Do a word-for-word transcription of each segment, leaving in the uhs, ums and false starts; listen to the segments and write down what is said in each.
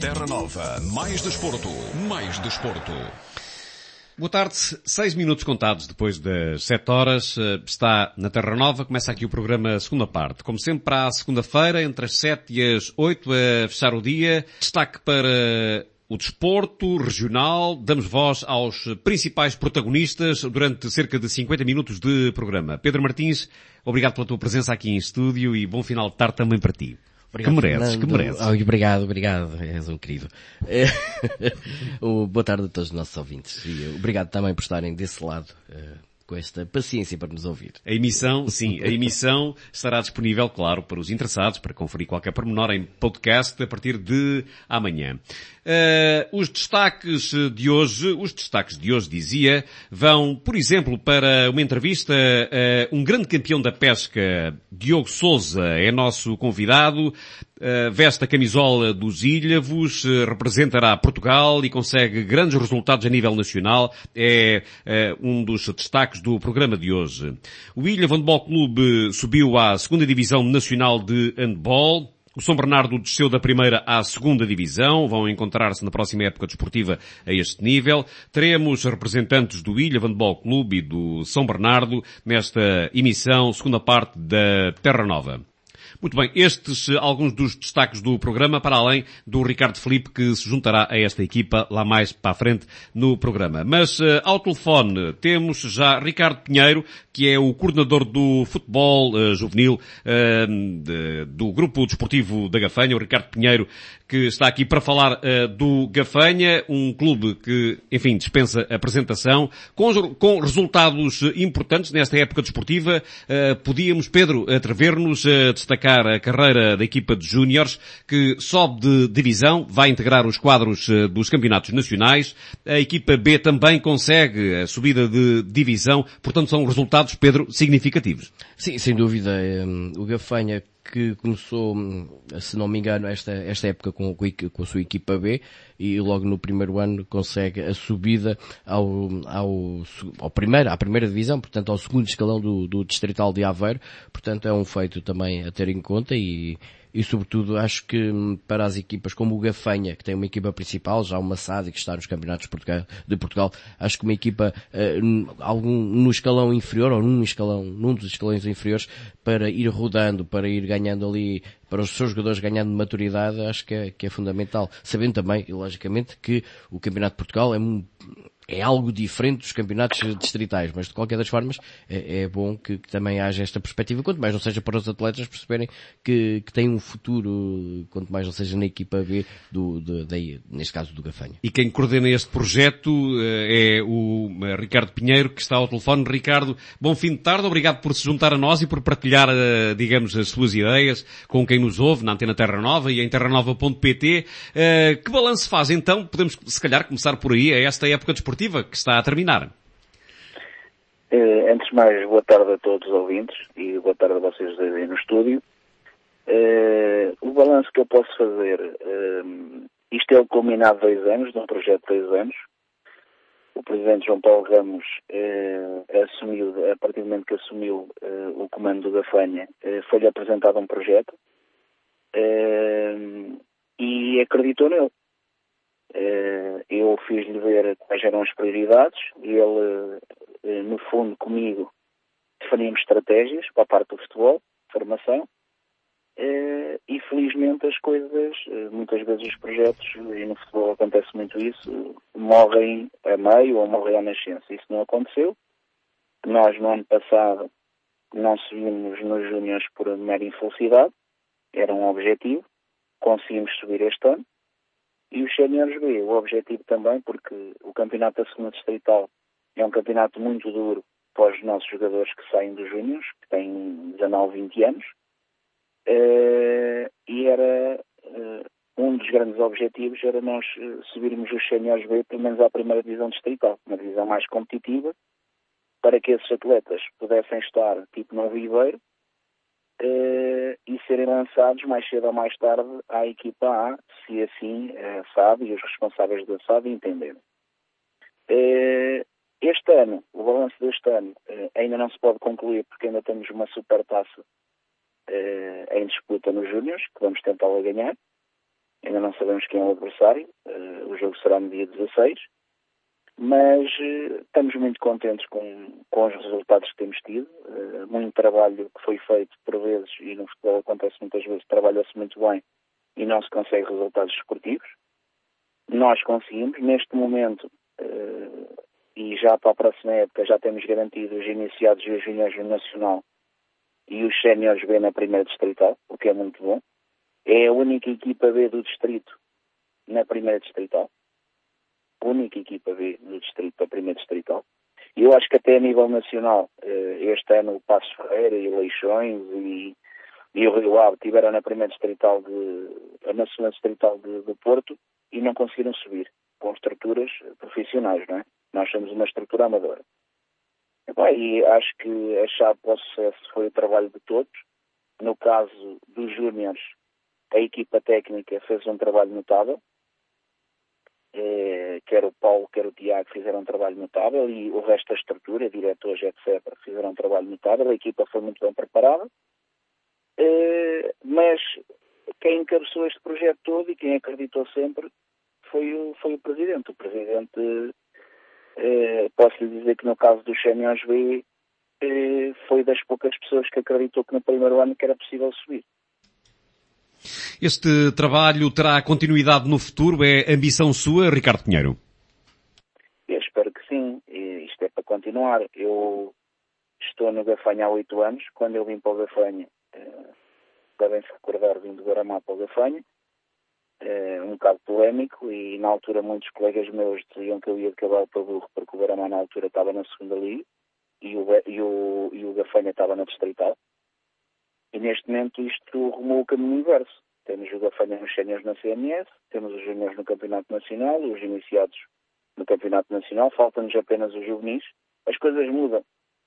Terra Nova, mais desporto, mais desporto. Boa tarde, seis minutos contados depois das sete horas, está na Terra Nova, começa aqui o programa segunda parte. Como sempre, para a segunda-feira, entre as sete e as oito, a fechar o dia, destaque para o desporto regional, damos voz aos principais protagonistas durante cerca de cinquenta minutos de programa. Pedro Martins, obrigado pela tua presença aqui em estúdio e bom final de tarde também para ti. Obrigado, que mereces, Fernando. que mereces. Oh, obrigado, obrigado. És um querido. Boa tarde a todos os nossos ouvintes. E obrigado também por estarem desse lado, uh, com esta paciência para nos ouvir. A emissão, sim, a emissão estará disponível, claro, para os interessados, para conferir qualquer pormenor em podcast a partir de amanhã. Uh, os destaques de hoje, os destaques de hoje, dizia, vão, por exemplo, para uma entrevista a uh, um grande campeão da pesca, Diogo Sousa, é nosso convidado, uh, veste a camisola dos Ilhavos, uh, representará Portugal e consegue grandes resultados a nível nacional, é uh, um dos destaques do programa de hoje. O Ilhavo Handball Clube subiu à segunda divisão nacional de handball. O São Bernardo desceu da primeira à segunda divisão, vão encontrar-se na próxima época desportiva a este nível. Teremos representantes do Ilhavo Handball Clube e do São Bernardo nesta emissão, segunda parte da Terra Nova. Muito bem, estes alguns dos destaques do programa, para além do Ricardo Filipe, que se juntará a esta equipa lá mais para a frente no programa. Mas uh, ao telefone temos já Ricardo Pinheiro, que é o coordenador do futebol uh, juvenil uh, de, do Grupo Desportivo da Gafanha, o Ricardo Pinheiro, que está aqui para falar uh, do Gafanha, um clube que, enfim, dispensa apresentação, com, com resultados importantes nesta época desportiva. Uh, podíamos, Pedro, atrever-nos a destacar a carreira da equipa de júniores, que sobe de divisão, vai integrar os quadros uh, dos campeonatos nacionais. A equipa B também consegue a subida de divisão, portanto são resultados, Pedro, significativos. Sim, sem dúvida. Um, o Gafanha, que começou, se não me engano, esta, esta época com, com a sua equipa B, e logo no primeiro ano consegue a subida ao, ao, ao primeiro, à primeira divisão, portanto ao segundo escalão do, do Distrital de Aveiro. Portanto é um feito também a ter em conta e, e sobretudo acho que para as equipas como o Gafanha, que tem uma equipa principal, já uma S A D que está nos campeonatos de Portugal, de Portugal, acho que uma equipa uh, algum, no escalão inferior ou num escalão, num dos escalões inferiores, para ir rodando, para ir ganhando ali, para os seus jogadores ganhando maturidade, acho que é, que é fundamental. Sabendo também, e logicamente, que o Campeonato de Portugal é um, é algo diferente dos campeonatos distritais, mas de qualquer das formas é, é bom que, que também haja esta perspectiva, quanto mais não seja para os atletas perceberem que, que têm um futuro, quanto mais não seja na equipa B, do, do, de, neste caso do Gafanha. E quem coordena este projeto é o Ricardo Pinheiro, que está ao telefone. Ricardo, bom fim de tarde, obrigado por se juntar a nós e por partilhar, digamos, as suas ideias com quem nos ouve na Antena Terra Nova e em terra nova ponto pt. Que balanço faz então? Podemos se calhar começar por aí, a esta época desportiva que está a terminar. Uh, antes de mais, boa tarde a todos os ouvintes e boa tarde a vocês aí no estúdio. Uh, o balanço que eu posso fazer, uh, isto é o culminado de dois anos, de um projeto de dois anos. O Presidente João Paulo Ramos uh, assumiu, a partir do momento que assumiu uh, o comando do Gafanha, uh, foi-lhe apresentado um projeto uh, e acreditou nele. Uh, eu fiz-lhe ver quais eram as prioridades e ele, uh, no fundo, comigo, definíamos estratégias para a parte do futebol, formação, uh, e felizmente as coisas, uh, muitas vezes os projetos, e no futebol acontece muito isso, morrem a meio ou morrem à nascença. Isso não aconteceu. Nós, no ano passado, não subimos nos júniores por mera infelicidade, era um objetivo, conseguimos subir este ano. E os séniores B, o objetivo também, porque o campeonato da segunda distrital é um campeonato muito duro para os nossos jogadores que saem dos júniores, que têm dezanove, vinte anos, uh, e era uh, um dos grandes objetivos era nós uh, subirmos os séniores B pelo menos à primeira divisão distrital, uma divisão mais competitiva, para que esses atletas pudessem estar tipo no Viveiro, Uh, e serem lançados mais cedo ou mais tarde à equipa A, se assim a S A D e os responsáveis da S A D entenderem. Uh, este ano, o balanço deste ano, uh, ainda não se pode concluir porque ainda temos uma super taça uh, em disputa nos júniores, que vamos tentá-la ganhar. Ainda não sabemos quem é o adversário. Uh, o jogo será no dia dezasseis. Mas uh, estamos muito contentes com, com os resultados que temos tido. Uh, muito trabalho que foi feito por vezes, e no futebol acontece muitas vezes, trabalha-se muito bem e não se consegue resultados esportivos. Nós conseguimos, neste momento, uh, e já para a próxima época, já temos garantido os iniciados e os juniores no Nacional e os séniores B na primeira distrital, o que é muito bom. É a única equipa B do distrito na primeira distrital. Única equipa B no distrito da primeira distrital. E eu acho que até a nível nacional, este ano o Passos Ferreira e Leixões e, e o Rio Ave tiveram na primeira distrital de, na segunda distrital de, de Porto e não conseguiram subir com estruturas profissionais, não é? Nós somos uma estrutura amadora. E, bem, e acho que a chave para o sucesso foi o trabalho de todos. No caso dos júniores, a equipa técnica fez um trabalho notável. Eh, quer o Paulo, quer o Tiago fizeram um trabalho notável e o resto da estrutura, diretores, etcétera, fizeram um trabalho notável. A equipa foi muito bem preparada. Eh, mas quem encabeçou este projeto todo e quem acreditou sempre foi o, foi o Presidente. O Presidente, eh, posso lhe dizer que no caso dos séniores B, eh, foi das poucas pessoas que acreditou que no primeiro ano que era possível subir. Este trabalho terá continuidade no futuro? É ambição sua, Ricardo Pinheiro? Eu espero que sim. Isto é para continuar. Eu estou no Gafanha há oito anos. Quando eu vim para o Gafanha, eh, devem-se recordar, vim do Guaramá para o Gafanha, eh, um bocado polémico, e na altura muitos colegas meus diziam que eu ia acabar para o burro, porque o Guaramá na altura estava na segunda liga e o, e o, e o Gafanha estava na distrital. E neste momento isto rumou o caminho inverso. Temos o Gafanha nos séniores na C M S, temos os juniores no Campeonato Nacional, os iniciados no Campeonato Nacional, faltam-nos apenas os juvenis. As coisas mudam.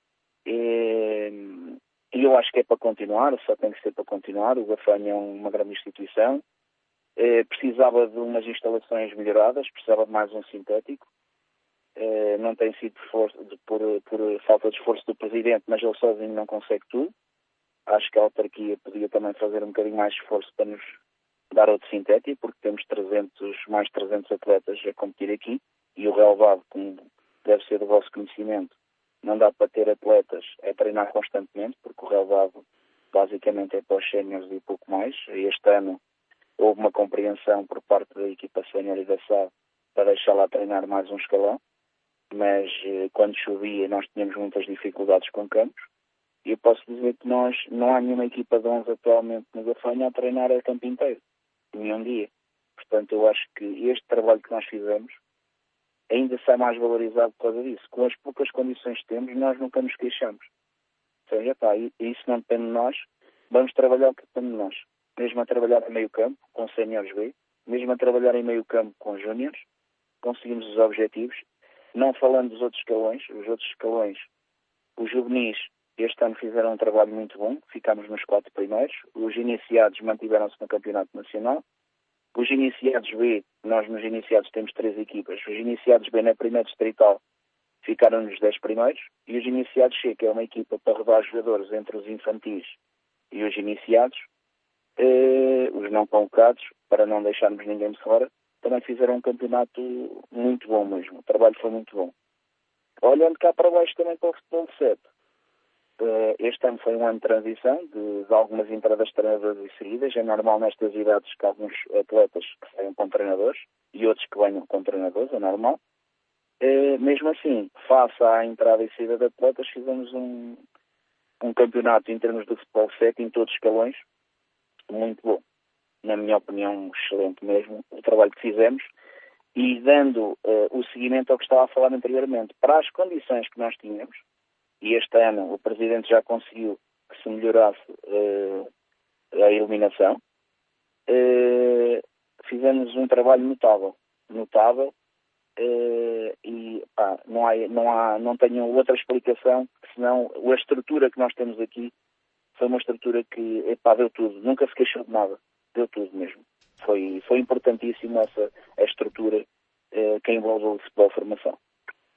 E, e eu acho que é para continuar, só tem que ser para continuar. O Gafanha é uma grande instituição. E, precisava de umas instalações melhoradas, precisava de mais um sintético. E, não tem sido por, por, por falta de esforço do Presidente, mas ele sozinho não consegue tudo. Acho que a autarquia podia também fazer um bocadinho mais de esforço para nos dar outro sintético, porque temos trezentos, mais trezentos atletas a competir aqui, e o relevado, como deve ser do vosso conhecimento, não dá para ter atletas a treinar constantemente, porque o relevado basicamente é para os séniores e pouco mais. Este ano houve uma compreensão por parte da equipa sénior e da S A D para deixar lá treinar mais um escalão, mas quando chovia nós tínhamos muitas dificuldades com campos. E eu posso dizer que nós, não há nenhuma equipa de onze atualmente no Gafanha a treinar a campo inteiro, nenhum dia. Portanto, eu acho que este trabalho que nós fizemos ainda sai mais valorizado por causa disso. Com as poucas condições que temos, nós nunca nos queixamos. Ou seja, pá, isso não depende de nós, vamos trabalhar o que depende de nós. Mesmo a trabalhar em meio campo, com séniores B, mesmo a trabalhar em meio campo com júniores, conseguimos os objetivos. Não falando dos outros escalões, os outros escalões, os juvenis, este ano fizeram um trabalho muito bom, ficámos nos quatro primeiros. Os iniciados mantiveram-se no Campeonato Nacional. Os iniciados B, nós nos iniciados temos três equipas. Os iniciados B na primeira distrital ficaram nos dez primeiros. E os iniciados C, que é uma equipa para rodar jogadores entre os infantis e os iniciados, eh, os não convocados, para não deixarmos ninguém de fora, também fizeram um campeonato muito bom mesmo. O trabalho foi muito bom. Olhando cá para baixo também para o futebol de sete. Este ano foi um ano de transição, de, de algumas entradas de treinadores e saídas. É normal nestas idades que alguns atletas que saiam com treinadores e outros que venham com treinadores, é normal. E, mesmo assim, face à entrada e saída de atletas, fizemos um, um campeonato em termos de futebol sete em todos os escalões, muito bom. Na minha opinião, excelente mesmo o trabalho que fizemos, e dando uh, o seguimento ao que estava a falar anteriormente, para as condições que nós tínhamos. E este ano o Presidente já conseguiu que se melhorasse uh, a iluminação. Uh, fizemos um trabalho notável, notável uh, e pá, não, há, não, há, não tenho outra explicação, senão a estrutura que nós temos aqui foi uma estrutura que epá, deu tudo, nunca se queixou de nada, deu tudo mesmo. Foi, foi importantíssimo essa a estrutura uh, que envolve o futebol formação.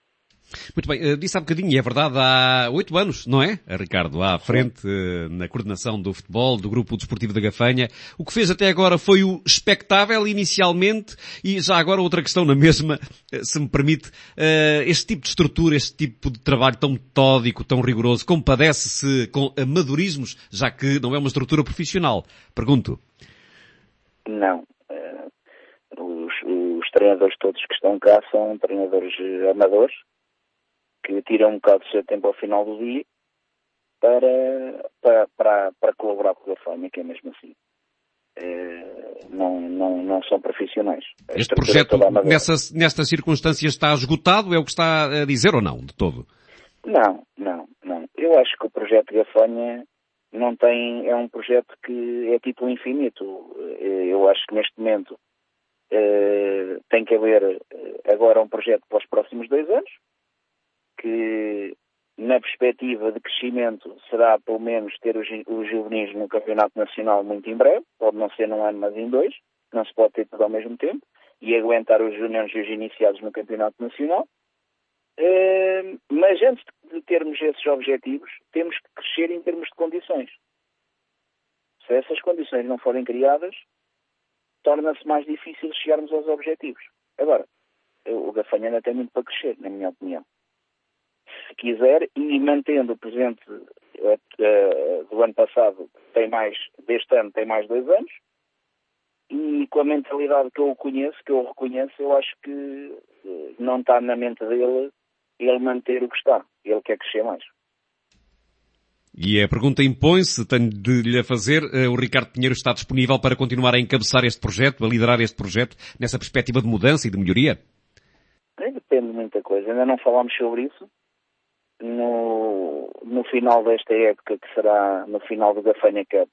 Muito bem, disse há bocadinho, e é verdade, há oito anos, não é, Ricardo? À frente, na coordenação do futebol, do Grupo Desportivo da Gafanha. O que fez até agora foi o expectável, inicialmente, e já agora outra questão na mesma, se me permite, este tipo de estrutura, este tipo de trabalho tão metódico, tão rigoroso, compadece-se com amadorismos, já que não é uma estrutura profissional? Pergunto. Não. Os, os treinadores todos que estão cá são treinadores amadores, que tiram um bocado do seu tempo ao final do dia para, para, para, para colaborar com a Gafanha, que é mesmo assim. É, não, não, não são profissionais. A este projeto, nessa, nestas circunstâncias, está esgotado? É o que está a dizer ou não, de todo? Não, não, não. Eu acho que o projeto Gafanha não tem, é um projeto que é título infinito. Eu acho que neste momento é, tem que haver agora um projeto para os próximos dois anos, que na perspectiva de crescimento será pelo menos ter os, os juvenis no campeonato nacional muito em breve, pode não ser num ano, mas em dois, não se pode ter tudo ao mesmo tempo, e aguentar os júniores e os iniciados no campeonato nacional. Uh, mas antes de termos esses objetivos, temos que crescer em termos de condições. Se essas condições não forem criadas, torna-se mais difícil chegarmos aos objetivos. Agora, o Gafanha ainda tem muito para crescer, na minha opinião. Se quiser, e mantendo o presente uh, uh, do ano passado, tem mais, deste ano tem mais dois anos, e com a mentalidade que eu conheço, que eu reconheço, eu acho que uh, não está na mente dele ele manter o que está. Ele quer crescer mais. E a pergunta impõe-se, tenho de lhe fazer, uh, o Ricardo Pinheiro está disponível para continuar a encabeçar este projeto, a liderar este projeto, nessa perspectiva de mudança e de melhoria? É, depende de muita coisa. Ainda não falámos sobre isso. No, no final desta época, que será no final do Gafanha Cup,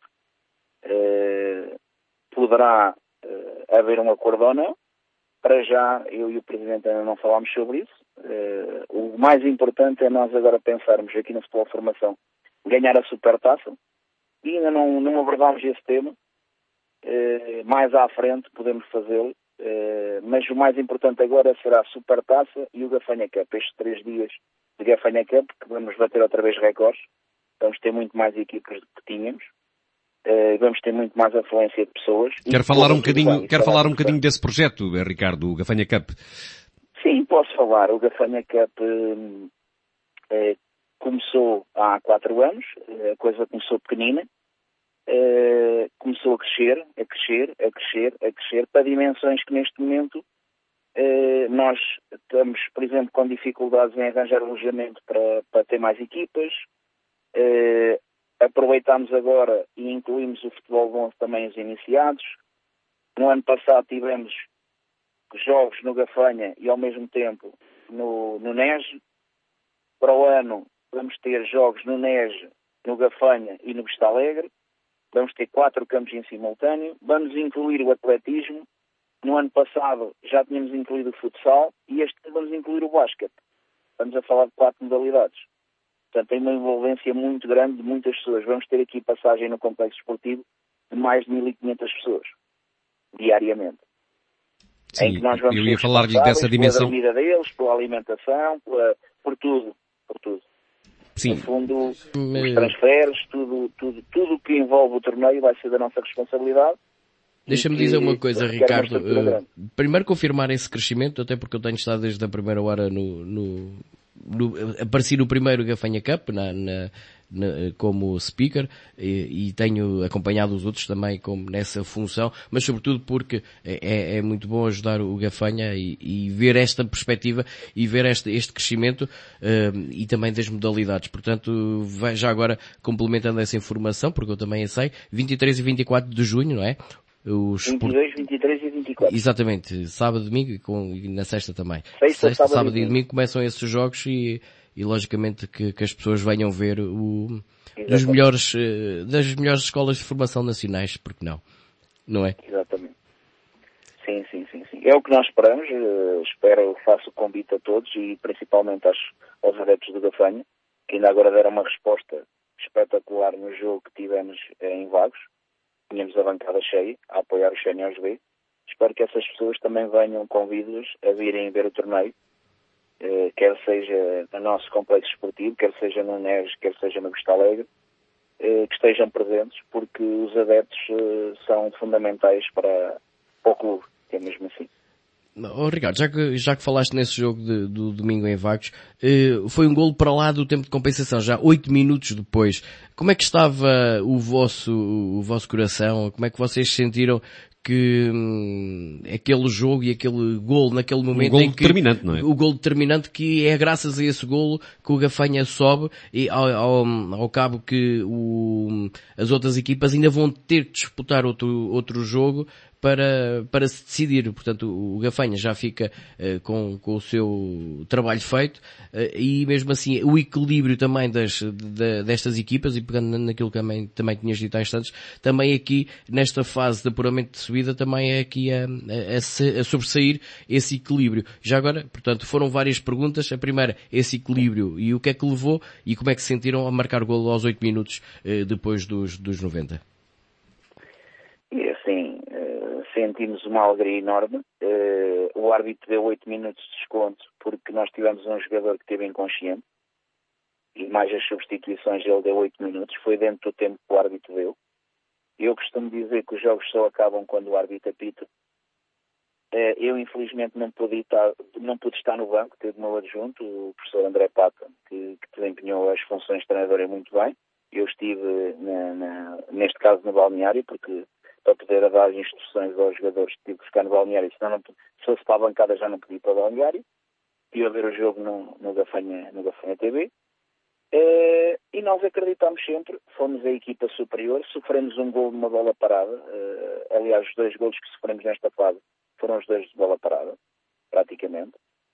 eh, poderá eh, haver um acordo ou não. Para já, eu e o Presidente ainda não falámos sobre isso. Eh, o mais importante é nós agora pensarmos aqui no Futebol Formação ganhar a Supertaça, e ainda não, não abordámos esse tema. Eh, mais à frente podemos fazê-lo, eh, mas o mais importante agora será a Supertaça e o Gafanha Cup, estes três dias de Gafanha Cup, que vamos bater outra vez recordes. Vamos ter muito mais equipas do que tínhamos, uh, vamos ter muito mais afluência de pessoas. Quer falar um bocadinho, quer falar um bocadinho desse projeto, Ricardo, o Gafanha Cup? Sim, posso falar. O Gafanha Cup uh, uh, começou há quatro anos, a coisa começou pequenina, uh, começou a crescer, a crescer, a crescer, a crescer, para dimensões que neste momento Uh, nós estamos, por exemplo, com dificuldades em arranjar alojamento para, para ter mais equipas. Uh, aproveitamos agora e incluímos o futebol de onze também os iniciados. No ano passado tivemos jogos no Gafanha e ao mesmo tempo no, no N E S. Para o ano vamos ter jogos no N E S, no Gafanha e no Vista Alegre. Vamos ter quatro campos em simultâneo. Vamos incluir o atletismo. No ano passado já tínhamos incluído o futsal e este ano vamos incluir o basquete. Estamos a falar de quatro modalidades. Portanto, tem uma envolvência muito grande de muitas pessoas. Vamos ter aqui passagem no complexo esportivo de mais de mil e quinhentas pessoas, diariamente. Sim, em que nós vamos eu ia falar-lhe dessa dimensão. Pela dormida deles, pela alimentação, pela, por tudo, por tudo. Sim. No fundo, os transferes, tudo, tudo, tudo o que envolve o torneio vai ser da nossa responsabilidade. Deixa-me dizer uma coisa, Ricardo. Uh, primeiro confirmar esse crescimento, até porque eu tenho estado desde a primeira hora no, no, no apareci no primeiro Gafanha Cup, na, na, na, como speaker, e, e tenho acompanhado os outros também como nessa função, mas sobretudo porque é, é muito bom ajudar o Gafanha e, e ver esta perspectiva e ver este, este crescimento uh, e também das modalidades. Portanto, vai já agora complementando essa informação, porque eu também a sei, vinte e três e vinte e quatro de junho, não é? Os vinte e dois, vinte e três e vinte e quatro. Exatamente, sábado, domingo e, com, e na sexta também. Sexta, sexta sábado, sábado e domingo começam esses jogos e, e logicamente que, que as pessoas venham ver o, dos melhores, das melhores escolas de formação nacionais, porque não? Não é? Exatamente. Sim, sim, sim, sim. É o que nós esperamos. Uh, espero, faço o convite a todos e principalmente aos, aos adeptos do Gafanha, que ainda agora deram uma resposta espetacular no jogo que tivemos em Vagos. Tínhamos a bancada cheia a apoiar os séniores B. Espero que essas pessoas também venham convidadas a virem ver o torneio uh, quer seja no nosso complexo esportivo, quer seja no Neves, quer seja no Vista Alegre, uh, que estejam presentes, porque os adeptos uh, são fundamentais para, para o clube, é mesmo assim. Oh, Ricardo, já que, já que falaste nesse jogo de, do domingo em Vagos, eh, foi um golo para lá do tempo de compensação, já oito minutos depois. Como é que estava o vosso, o vosso coração? Como é que vocês sentiram que hum, aquele jogo e aquele golo naquele momento um golo em que determinante, não é? o golo determinante, que é graças a esse golo que o Gafanha sobe e ao, ao, ao cabo que o, as outras equipas ainda vão ter que disputar outro, outro jogo para, para se decidir. Portanto, o Gafanha já fica uh, com, com o seu trabalho feito uh, e mesmo assim o equilíbrio também das, de, destas equipas, e pegando naquilo que também, também tinhas dito há instantes, também aqui nesta fase de apuramento de subida também é aqui a, a, a sobressair esse equilíbrio. Já agora, portanto, foram várias perguntas. A primeira, esse equilíbrio e o que é que levou e como é que se sentiram a marcar o golo aos oito minutos uh, depois dos, dos noventa? E assim, uh, sentimos uma alegria enorme. Uh, o árbitro deu oito minutos de desconto porque nós tivemos um jogador que esteve inconsciente e mais as substituições ele deu oito minutos. Foi dentro do tempo que o árbitro deu. Eu costumo dizer que os jogos só acabam quando o árbitro apita. Uh, eu infelizmente não pude, estar, não pude estar no banco, teve o meu adjunto, o professor André Pata, que, que desempenhou as funções de treinador muito bem. Eu estive, na, na, neste caso, no balneário, porque para poder dar instruções aos jogadores tive que ficar no balneário, senão não, se fosse para a bancada já não podia ir para o balneário. Ia ver o jogo no, no, Gafanha, no Gafanha T V. Uh, e nós acreditamos sempre, fomos a equipa superior, sofremos um gol de uma bola parada. Uh, aliás, os dois golos que sofremos nesta fase foram os dois de bola parada, praticamente.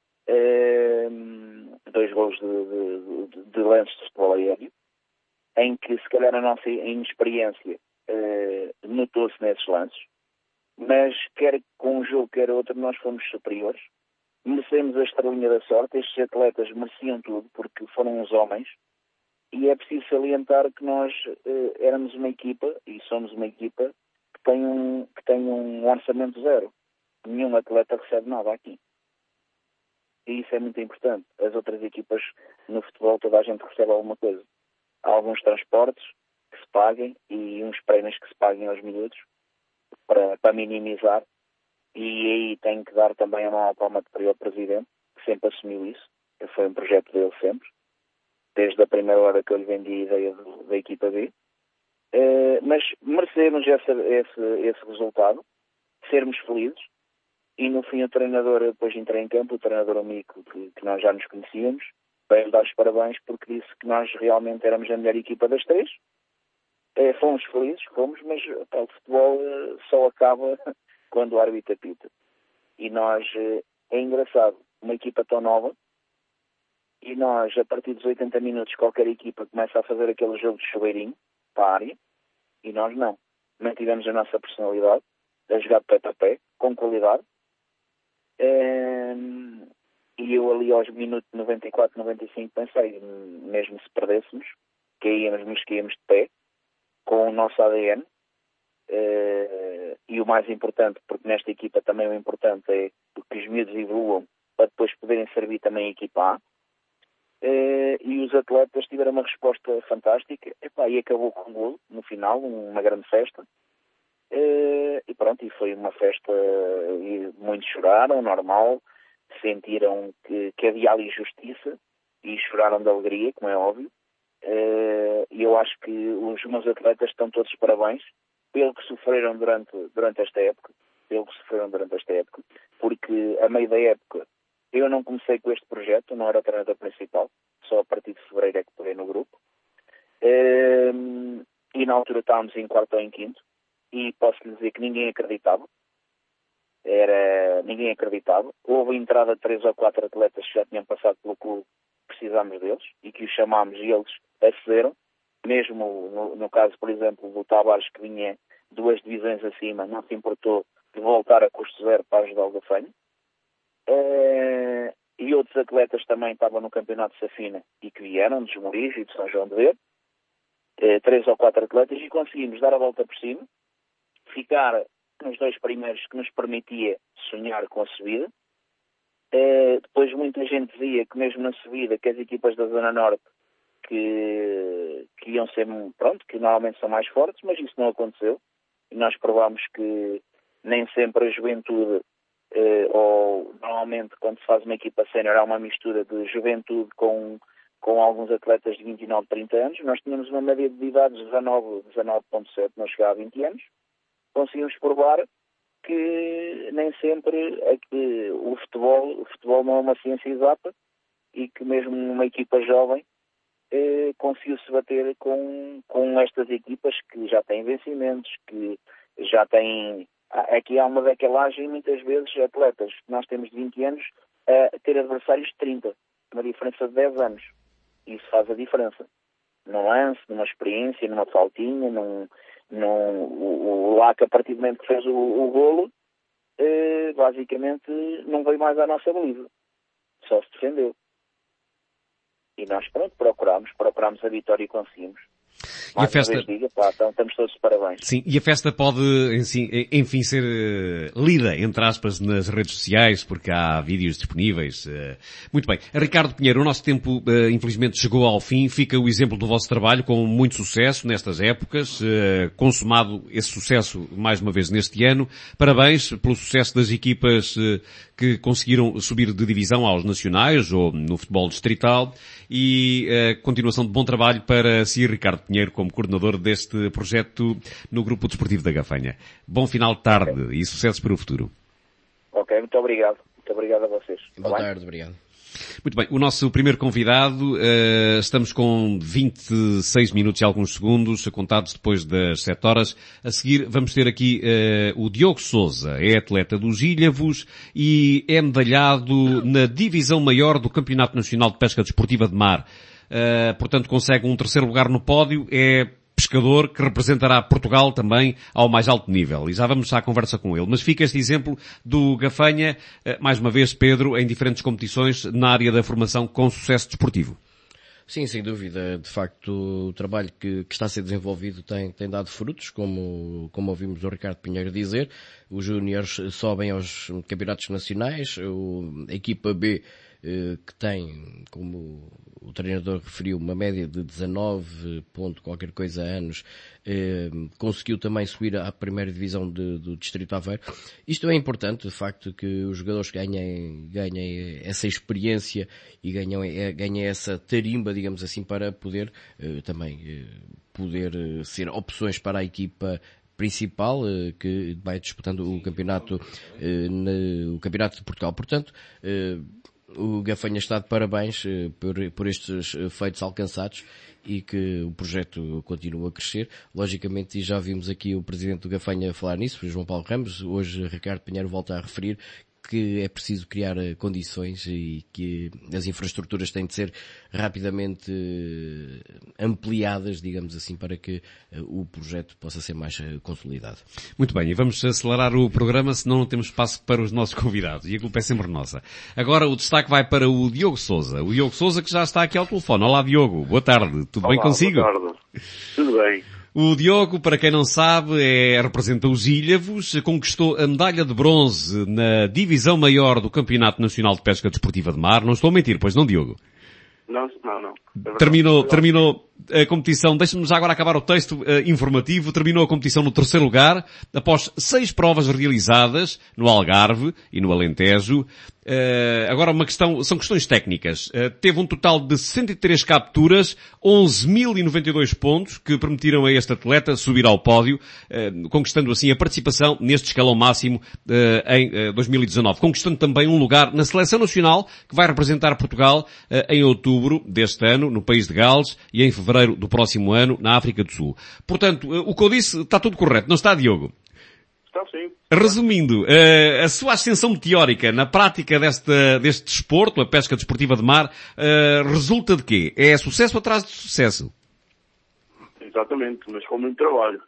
Uh, dois golos de, de, de, de lances de futebol aéreo, em que se calhar a nossa inexperiência Uh, notou-se nesses lances, mas quer com um jogo, quer outro, nós fomos superiores, merecemos a estrelinha da sorte. Estes atletas mereciam tudo, porque foram os homens, e é preciso salientar que nós uh, éramos uma equipa, e somos uma equipa, que tem, um, que tem um orçamento zero. Nenhum atleta recebe nada aqui. E isso é muito importante. As outras equipas no futebol, toda a gente recebe alguma coisa. Há alguns transportes que se paguem e uns prémios que se paguem aos miúdos para, para minimizar, e aí tenho que dar também a mão à palma de ao Presidente, que sempre assumiu isso, que foi um projeto dele sempre, desde a primeira hora que eu lhe vendi a ideia do, da equipa B, uh, mas merecemos esse, esse, esse resultado, sermos felizes, e no fim o treinador, depois entrei em campo, o treinador amigo que, que nós já nos conhecíamos, veio dar os parabéns porque disse que nós realmente éramos a melhor equipa das três. É, fomos felizes, fomos, mas pá, o futebol uh, só acaba quando o árbitro apita. E nós, uh, é engraçado, uma equipa tão nova, e nós, a partir dos oitenta minutos, qualquer equipa começa a fazer aquele jogo de chuveirinho para a área, e nós não. Mantivemos a nossa personalidade, a jogar de pé a pé, com qualidade. Um, e eu ali aos minutos noventa e quatro, noventa e cinco pensei, mesmo se perdêssemos, caíamos, mas caíamos de pé, com o nosso A D N, uh, e o mais importante, porque nesta equipa também o importante é que os miúdos evoluam para depois poderem servir também a equipa A, uh, e os atletas tiveram uma resposta fantástica. Epá, e acabou com um golo no final, uma grande festa, uh, e pronto, e foi uma festa, e muitos choraram, normal, sentiram que, que havia ali justiça e choraram de alegria, como é óbvio. Uh, e eu acho que os meus atletas estão todos de parabéns pelo que sofreram durante, durante esta época, pelo que sofreram durante esta época, porque a meio da época eu não comecei com este projeto, não era o treinador principal, só a partir de fevereiro é que peguei no grupo, uh, e na altura estávamos em quarto ou em quinto, e posso lhe dizer que ninguém acreditava, era, ninguém acreditava. Houve a entrada de três ou quatro atletas que já tinham passado pelo clube, precisámos deles, e que os chamámos e eles acederam, mesmo no, no caso, por exemplo, do Tavares, que vinha duas divisões acima, não se importou de voltar a custo zero para ajudar o Gafanha. Uh, e outros atletas também estavam no campeonato de Safina e que vieram, de Esmoriz e de São João de Ver, uh, três ou quatro atletas, e conseguimos dar a volta por cima, ficar nos dois primeiros, que nos permitia sonhar com a subida, Uh, depois muita gente dizia que mesmo na subida, que as equipas da Zona Norte que, que iam ser, pronto, que normalmente são mais fortes, mas isso não aconteceu. E nós provámos que nem sempre a juventude, uh, ou normalmente quando se faz uma equipa sénior, há uma mistura de juventude com, com alguns atletas de vinte e nove, trinta anos. Nós tínhamos uma média de idade de dezanove vírgula sete, não chegava a vinte anos. Conseguimos provar que nem sempre é que o futebol, o futebol não é uma ciência exata e que mesmo uma equipa jovem eh, conseguiu-se bater com, com estas equipas que já têm vencimentos, que já têm... Aqui há uma decalagem e muitas vezes atletas que nós temos de vinte anos a ter adversários de trinta, uma diferença de dez anos. Isso faz a diferença. Num lance, numa experiência, numa faltinha, num... Não, o, o Laca, a partir do momento que fez o, o golo, eh, basicamente não veio mais à nossa baliza. Só se defendeu. E nós, pronto, procurámos, procurámos a vitória e conseguimos. Mais e a festa... uma vez diga, pá, então estamos todos de parabéns. Sim, e a festa pode, enfim, ser uh, lida, entre aspas, nas redes sociais, porque há vídeos disponíveis. Uh, muito bem. Ricardo Pinheiro, o nosso tempo, uh, infelizmente, chegou ao fim. Fica o exemplo do vosso trabalho, com muito sucesso nestas épocas, uh, consumado esse sucesso, mais uma vez, neste ano. Parabéns pelo sucesso das equipas uh, que conseguiram subir de divisão aos nacionais, ou no futebol distrital, e uh, continuação de bom trabalho para si, Ricardo Pinheiro, como coordenador deste projeto no Grupo Desportivo da Gafanha. Bom final de tarde okay. E sucessos para o futuro. Ok, muito obrigado. Muito obrigado a vocês. Boa tá tarde, obrigado. Muito bem, o nosso primeiro convidado, uh, estamos com vinte e seis minutos e alguns segundos, contados depois das sete horas. A seguir vamos ter aqui uh, o Diogo Sousa, é atleta dos Ilhavos e é medalhado na divisão maior do Campeonato Nacional de Pesca Desportiva de Mar. Uh, portanto, consegue um terceiro lugar no pódio, é pescador que representará Portugal também ao mais alto nível. E já vamos à conversa com ele. Mas fica este exemplo do Gafanha, uh, mais uma vez, Pedro, em diferentes competições na área da formação com sucesso desportivo. Sim, sem dúvida. De facto, o trabalho que, que está a ser desenvolvido tem, tem dado frutos, como, como ouvimos o Ricardo Pinheiro dizer. Os júniores sobem aos campeonatos nacionais, o, a equipa B, que tem, como o treinador referiu, uma média de dezanove ponto qualquer coisa anos, eh, conseguiu também subir à primeira divisão de, do Distrito Aveiro. Isto é importante, de facto, que os jogadores ganhem, ganhem essa experiência e ganhem, ganhem essa tarimba, digamos assim, para poder eh, também eh, poder ser opções para a equipa principal, que vai disputando o campeonato, o campeonato de Portugal. Portanto, o Gafanha está de parabéns por, por estes feitos alcançados e que o projeto continua a crescer. Logicamente, e já vimos aqui o presidente do Gafanha falar nisso, o João Paulo Ramos. Hoje, Ricardo Pinheiro volta a referir que é preciso criar condições e que as infraestruturas têm de ser rapidamente ampliadas, digamos assim, para que o projeto possa ser mais consolidado. Muito bem, e vamos acelerar o programa, senão não temos espaço para os nossos convidados, e a culpa é sempre nossa. Agora o destaque vai para o Diogo Sousa. O Diogo Sousa que já está aqui ao telefone. Olá, Diogo. Boa tarde. Tudo Olá, bem consigo? Boa tarde. Tudo bem. O Diogo, para quem não sabe, é, representa os Ilhavos, conquistou a medalha de bronze na divisão maior do Campeonato Nacional de Pesca Desportiva de Mar. Não estou a mentir, pois não, Diogo? Não, não, não. É terminou, terminou a competição, deixa-me já agora acabar o texto uh, informativo, terminou a competição no terceiro lugar, após seis provas realizadas no Algarve e no Alentejo. Uh, agora uma questão, são questões técnicas. Uh, teve um total de sessenta e três capturas, onze mil e noventa e dois pontos, que permitiram a este atleta subir ao pódio, uh, conquistando assim a participação neste escalão máximo uh, em uh, dois mil e dezanove. Conquistando também um lugar na Seleção Nacional, que vai representar Portugal uh, em outubro deste ano, no país de Gales, e em fevereiro do próximo ano, na África do Sul. Portanto, uh, o que eu disse está tudo correto, não está, Diogo? Está sim. Resumindo, uh, a sua ascensão meteórica na prática deste, deste desporto, a pesca desportiva de mar, uh, resulta de quê? É sucesso atrás de sucesso? Exatamente, mas com muito trabalho.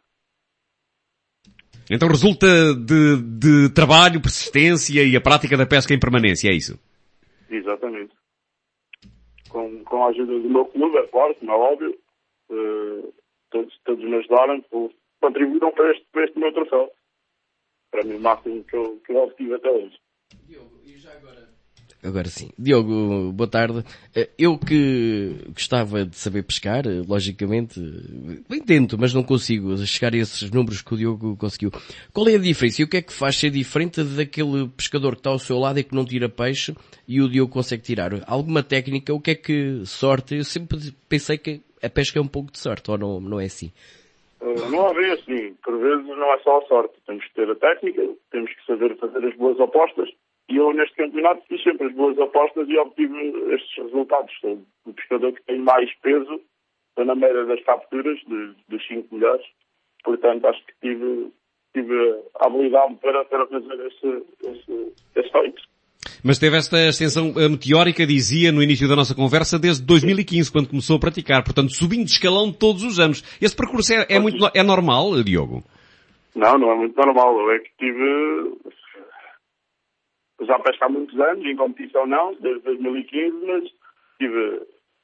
Então resulta de, de trabalho, persistência e a prática da pesca em permanência, é isso? Exatamente. Com, com a ajuda do meu clube, é claro, como é óbvio, uh, todos, todos me ajudaram, contribuíram para este, para este meu troféu. Para mim, o máximo que eu, que eu obtive até hoje. Diogo, e já agora, Agora sim. Diogo, boa tarde. Eu que gostava de saber pescar, logicamente, bem tento, mas não consigo chegar a esses números que o Diogo conseguiu. Qual é a diferença e o que é que faz ser diferente daquele pescador que está ao seu lado e que não tira peixe e o Diogo consegue tirar? Alguma técnica? O que é que sorte? Eu sempre pensei que a pesca é um pouco de sorte, ou não, não é assim? Uh, não há bem assim. Por vezes não é só a sorte. Temos que ter a técnica, temos que saber fazer as boas apostas. E eu, neste campeonato, fiz sempre as boas apostas e obtive estes resultados. Sou o pescador que tem mais peso, estou na média das capturas, de, dos cinco melhores. Portanto, acho que tive, tive a habilidade para, para fazer esse, esse, esse feito. Mas teve esta ascensão meteórica, dizia no início da nossa conversa, desde dois mil e quinze, quando começou a praticar. Portanto, subindo de escalão todos os anos. Esse percurso é, é, muito, é normal, Diogo? Não, não é muito normal. Eu é que tive... Já pesco há muitos anos, em competição não, desde dois mil e quinze, mas tive,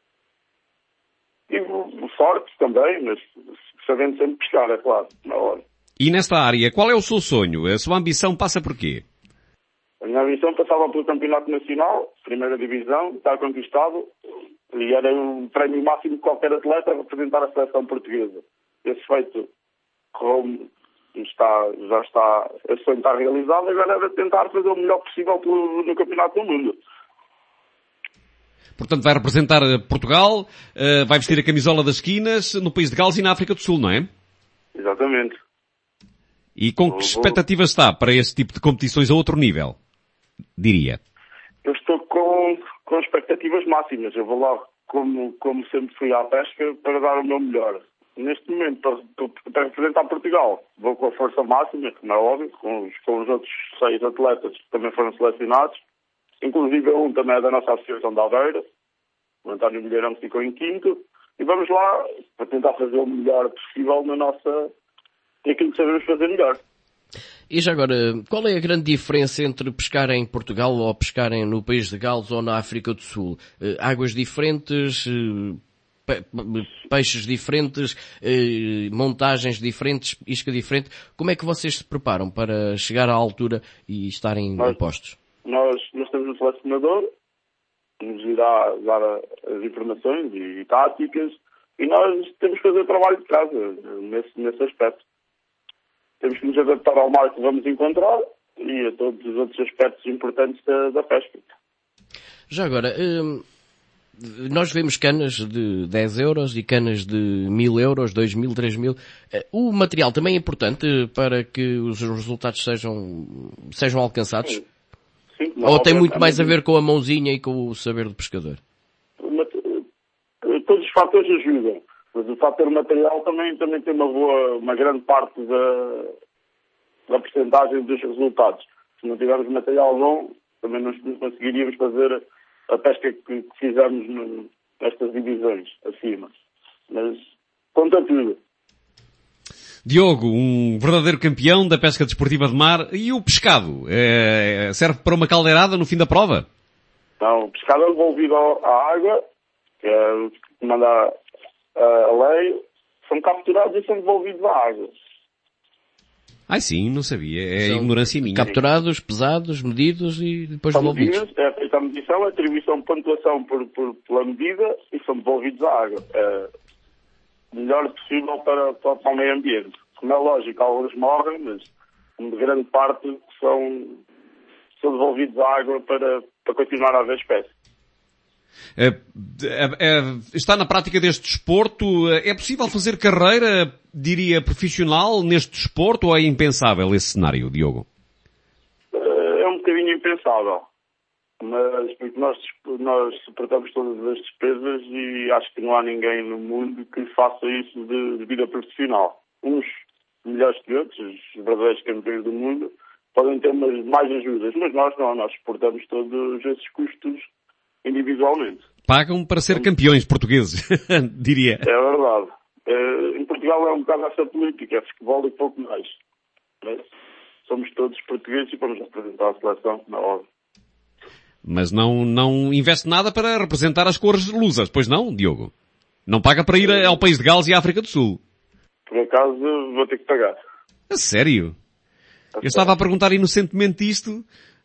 tive sorte também, mas sabendo sempre pescar, é claro, na hora. E nesta área, qual é o seu sonho? A sua ambição passa por quê? A minha ambição passava pelo Campeonato Nacional, primeira divisão, está conquistado, e era o prémio máximo de qualquer atleta a representar a seleção portuguesa. Esse feito correu Está, já está, esse sonho está realizado, agora é de tentar fazer o melhor possível pelo, no Campeonato do Mundo. Portanto, vai representar Portugal, uh, vai vestir a camisola das esquinas no país de Gales e na África do Sul, não é? Exatamente. E com que expectativas está para esse tipo de competições a outro nível, diria? Eu estou com, com expectativas máximas. Eu vou lá, como, como sempre fui à pesca, para dar o meu melhor. Neste momento, para, para representar Portugal, vou com a força máxima, como é óbvio, com os, com os outros seis atletas que também foram selecionados. Inclusive, um também é da nossa associação de Aveiro, o António Milheirão, que ficou em quinto. E vamos lá para tentar fazer o melhor possível na nossa... e aquilo que sabemos fazer melhor. E já agora, qual é a grande diferença entre pescar em Portugal ou pescar no país de Gales ou na África do Sul? Uh, águas diferentes... Uh... peixes diferentes, eh, montagens diferentes, isca diferente. Como é que vocês se preparam para chegar à altura e estarem nós, postos? Nós, nós temos um selecionador que nos irá dar as informações e, e táticas e nós temos que fazer trabalho de casa nesse, nesse aspecto. Temos que nos adaptar ao mar que vamos encontrar e a todos os outros aspectos importantes da, da pesca. Já agora... Hum... Nós vemos canas de dez euros e canas de mil euros, dois mil, três mil. O material também é importante para que os resultados sejam, sejam alcançados? Sim. Sim, ou tem muito mais a ver com a mãozinha e com o saber do pescador? Todos os fatores ajudam. Mas o fator material também, também tem uma boa, uma grande parte da, da percentagem dos resultados. Se não tivermos material bom, também não conseguiríamos fazer a pesca que fizemos no, nestas divisões acima. Mas conta tudo. Diogo, um verdadeiro campeão da pesca desportiva de mar. E o pescado? É, serve para uma caldeirada no fim da prova? Não, o pescado é envolvido à água, que é o que manda a, a lei, são capturados e são devolvidos à água. Ai sim, não sabia. É são ignorância minha. Capturados, pesados, medidos e depois são devolvidos. Medidas, é feita a medição, a atribuição de pontuação por, por, pela medida e são devolvidos à água. É o melhor possível para, para, para o meio ambiente. Como é lógico, alguns morrem, mas uma grande parte são, são devolvidos à água para, para continuar a haver espécie. É, é, é, está na prática deste desporto. É possível fazer carreira, diria, profissional neste desporto ou é impensável esse cenário, Diogo? É um bocadinho impensável. Mas porque nós, nós suportamos todas as despesas e acho que não há ninguém no mundo que faça isso de, de vida profissional. Uns melhores que outros, os verdadeiros campeões do mundo, podem ter umas, mais ajudas, mas nós não, nós suportamos todos esses custos individualmente. Pagam para ser campeões portugueses, diria. É verdade. É, em Portugal é um bocado essa política, é futebol e pouco mais. Mas somos todos portugueses e vamos representar a seleção, na hora. Mas não, não investe nada para representar as cores lusas, pois não, Diogo? Não paga para ir ao país de Gales e à África do Sul? Por acaso vou ter que pagar. A sério? Eu estava a perguntar inocentemente isto,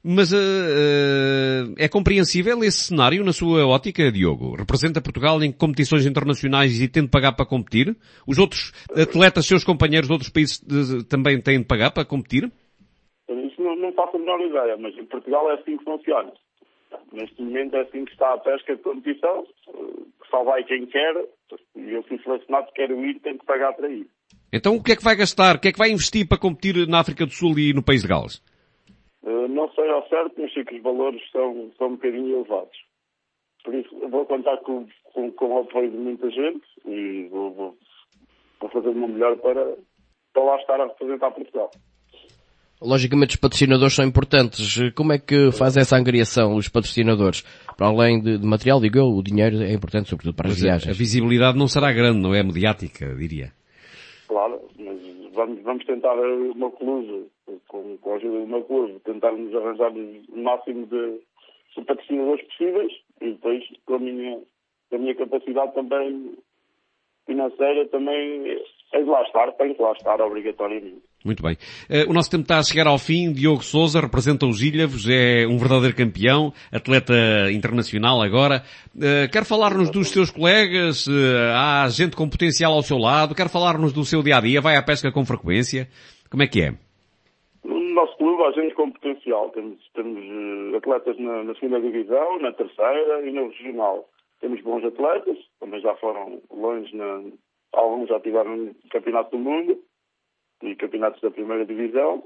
Mas uh, uh, é compreensível esse cenário na sua ótica, Diogo? Representa Portugal em competições internacionais e tem de pagar para competir? Os outros atletas, seus companheiros de outros países de, também têm de pagar para competir? Isso não, não faço a menor ideia, mas em Portugal é assim que funciona. Neste momento é assim que está a pesca de competição. Só vai quem quer, e eu fui selecionado, quero ir, tenho que pagar para ir. Então o que é que vai gastar? O que é que vai investir para competir na África do Sul e no país de Gales? Uh, não sei ao certo, mas sei que os valores são, são um bocadinho elevados. Por isso vou contar com, com, com o apoio de muita gente e vou, vou, vou fazer o meu melhor para, para lá estar a representar Portugal. Logicamente os patrocinadores são importantes. Como é que faz essa angariação, os patrocinadores? Para além de, de material, digo eu, o dinheiro é importante, sobretudo para as viagens. A visibilidade não será grande, não é mediática, diria. Claro, mas vamos, vamos tentar uma clube, com, com a ajuda de uma clube, tentarmos arranjar o máximo de, de patrocinadores possíveis e depois com a minha, com a minha capacidade também financeira também é de lá estar, tem que lá estar obrigatoriamente. Muito bem. Uh, o nosso tempo está a chegar ao fim. Diogo Sousa representa os Ilhavos, é um verdadeiro campeão, atleta internacional agora. Uh, quer falar-nos dos seus colegas? Uh, há gente com potencial ao seu lado? Quer falar-nos do seu dia-a-dia? Vai à pesca com frequência? Como é que é? No nosso clube há gente com potencial. Temos, temos uh, atletas na, na segunda divisão, na terceira e no regional. Temos bons atletas, também já foram longe, na, alguns já tiveram no Campeonato do Mundo e campeonatos da primeira divisão.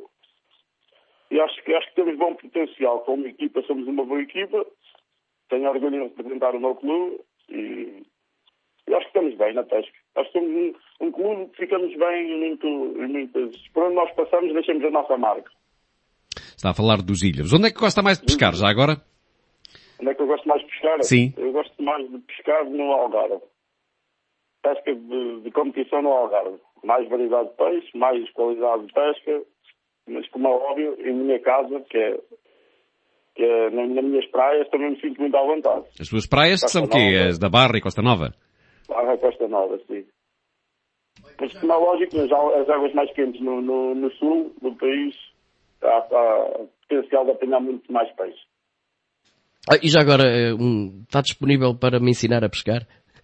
E acho que, acho que temos bom potencial. Como equipa, somos uma boa equipa. Tenho orgulho de representar o meu clube e, e acho que estamos bem na pesca. Acho que somos um, um clube que ficamos bem em, muito, em muitas... Por onde nós passamos, deixamos a nossa marca. Está a falar dos Ilhavos. Onde é que gosta mais de pescar, já agora? Onde é que eu gosto mais de pescar? Sim. Eu gosto mais de pescar no Algarve. Pesca de, de competição no Algarve. Mais variedade de peixe, mais qualidade de pesca, mas como é óbvio, em minha casa, que é, que é nas minhas praias, também me sinto muito à vontade. As suas praias que são o quê? As da Barra e Costa Nova? Barra e Costa Nova, sim. Mas como é lógico, as, as águas mais quentes no, no, no sul do país, há, há potencial de apanhar muito mais peixe. Ah, e já agora, um, está disponível para me ensinar a pescar?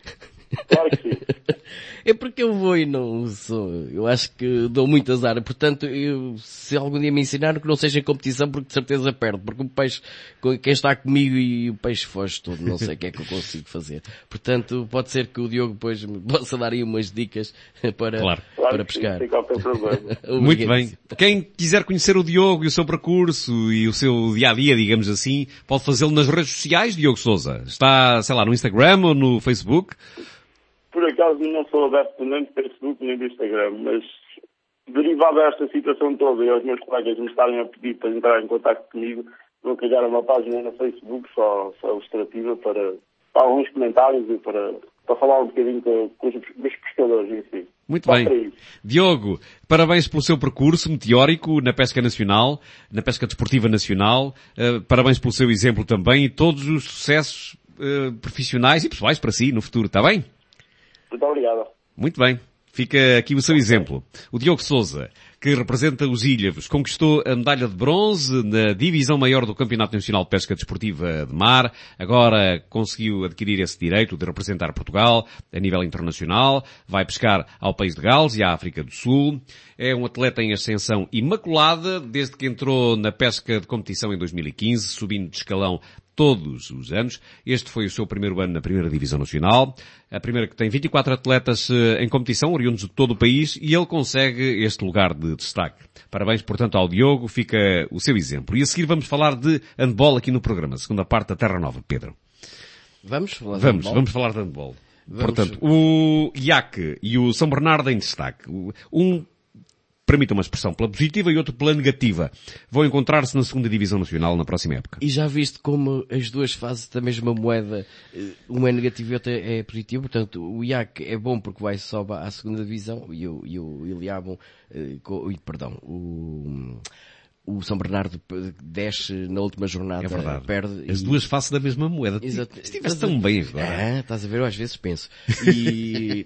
Claro que sim. É porque eu vou e não sou, eu acho que dou muito azar, portanto, eu, se algum dia me ensinar, que não seja em competição, porque de certeza perdo, porque o peixe, quem está comigo e o peixe foge todo, não sei o que é que eu consigo fazer. Portanto, pode ser que o Diogo depois me possa dar aí umas dicas para, claro. Claro para pescar. Sim, qualquer problema. Muito bem. Quem quiser conhecer o Diogo e o seu percurso e o seu dia-a-dia, digamos assim, pode fazê-lo nas redes sociais, Diogo Sousa. Está, sei lá, no Instagram ou no Facebook? Por acaso não sou adepto nem do Facebook nem do Instagram, mas derivado desta situação toda e aos meus colegas me estarem a pedir para entrar em contato comigo, vou criar uma página no Facebook só, só ilustrativa para, para alguns comentários e para, para falar um bocadinho com, com os, com os pescadores em si. Muito bem. Diogo, parabéns pelo seu percurso meteórico na pesca nacional, na pesca desportiva nacional, uh, parabéns pelo seu exemplo também e todos os sucessos uh, profissionais e pessoais para si no futuro, está bem? Muito obrigado. Muito bem. Fica aqui o seu exemplo. O Diogo Sousa, que representa os Ilhavos, conquistou a medalha de bronze na divisão maior do Campeonato Nacional de Pesca Desportiva de Mar. Agora conseguiu adquirir esse direito de representar Portugal a nível internacional. Vai pescar ao país de Gales e à África do Sul. É um atleta em ascensão imaculada desde que entrou na pesca de competição em dois mil e quinze, subindo de escalão todos os anos. Este foi o seu primeiro ano na primeira divisão nacional. A primeira que tem vinte e quatro atletas em competição, oriundos de todo o país, e ele consegue este lugar de destaque. Parabéns, portanto, ao Diogo. Fica o seu exemplo. E a seguir vamos falar de handball aqui no programa, segunda parte da Terra Nova, Pedro. Vamos falar de Vamos, handball? vamos falar de handball. Vamos. Portanto, o I A C e o São Bernardo em destaque. Um permita uma expressão pela positiva e outro pela negativa. Vão encontrar-se na segunda Divisão Nacional na próxima época. E já viste como as duas fases da mesma moeda, uma é negativa e outra é positiva. Portanto, o I A C é bom porque vai só à segunda divisão e o, e o Iliabum, perdão, o, o São Bernardo desce na última jornada, é verdade. Perde. As e... duas faces da mesma moeda. Exato. Estiveste tão bem agora. Ah, estás a ver, eu às vezes penso. E...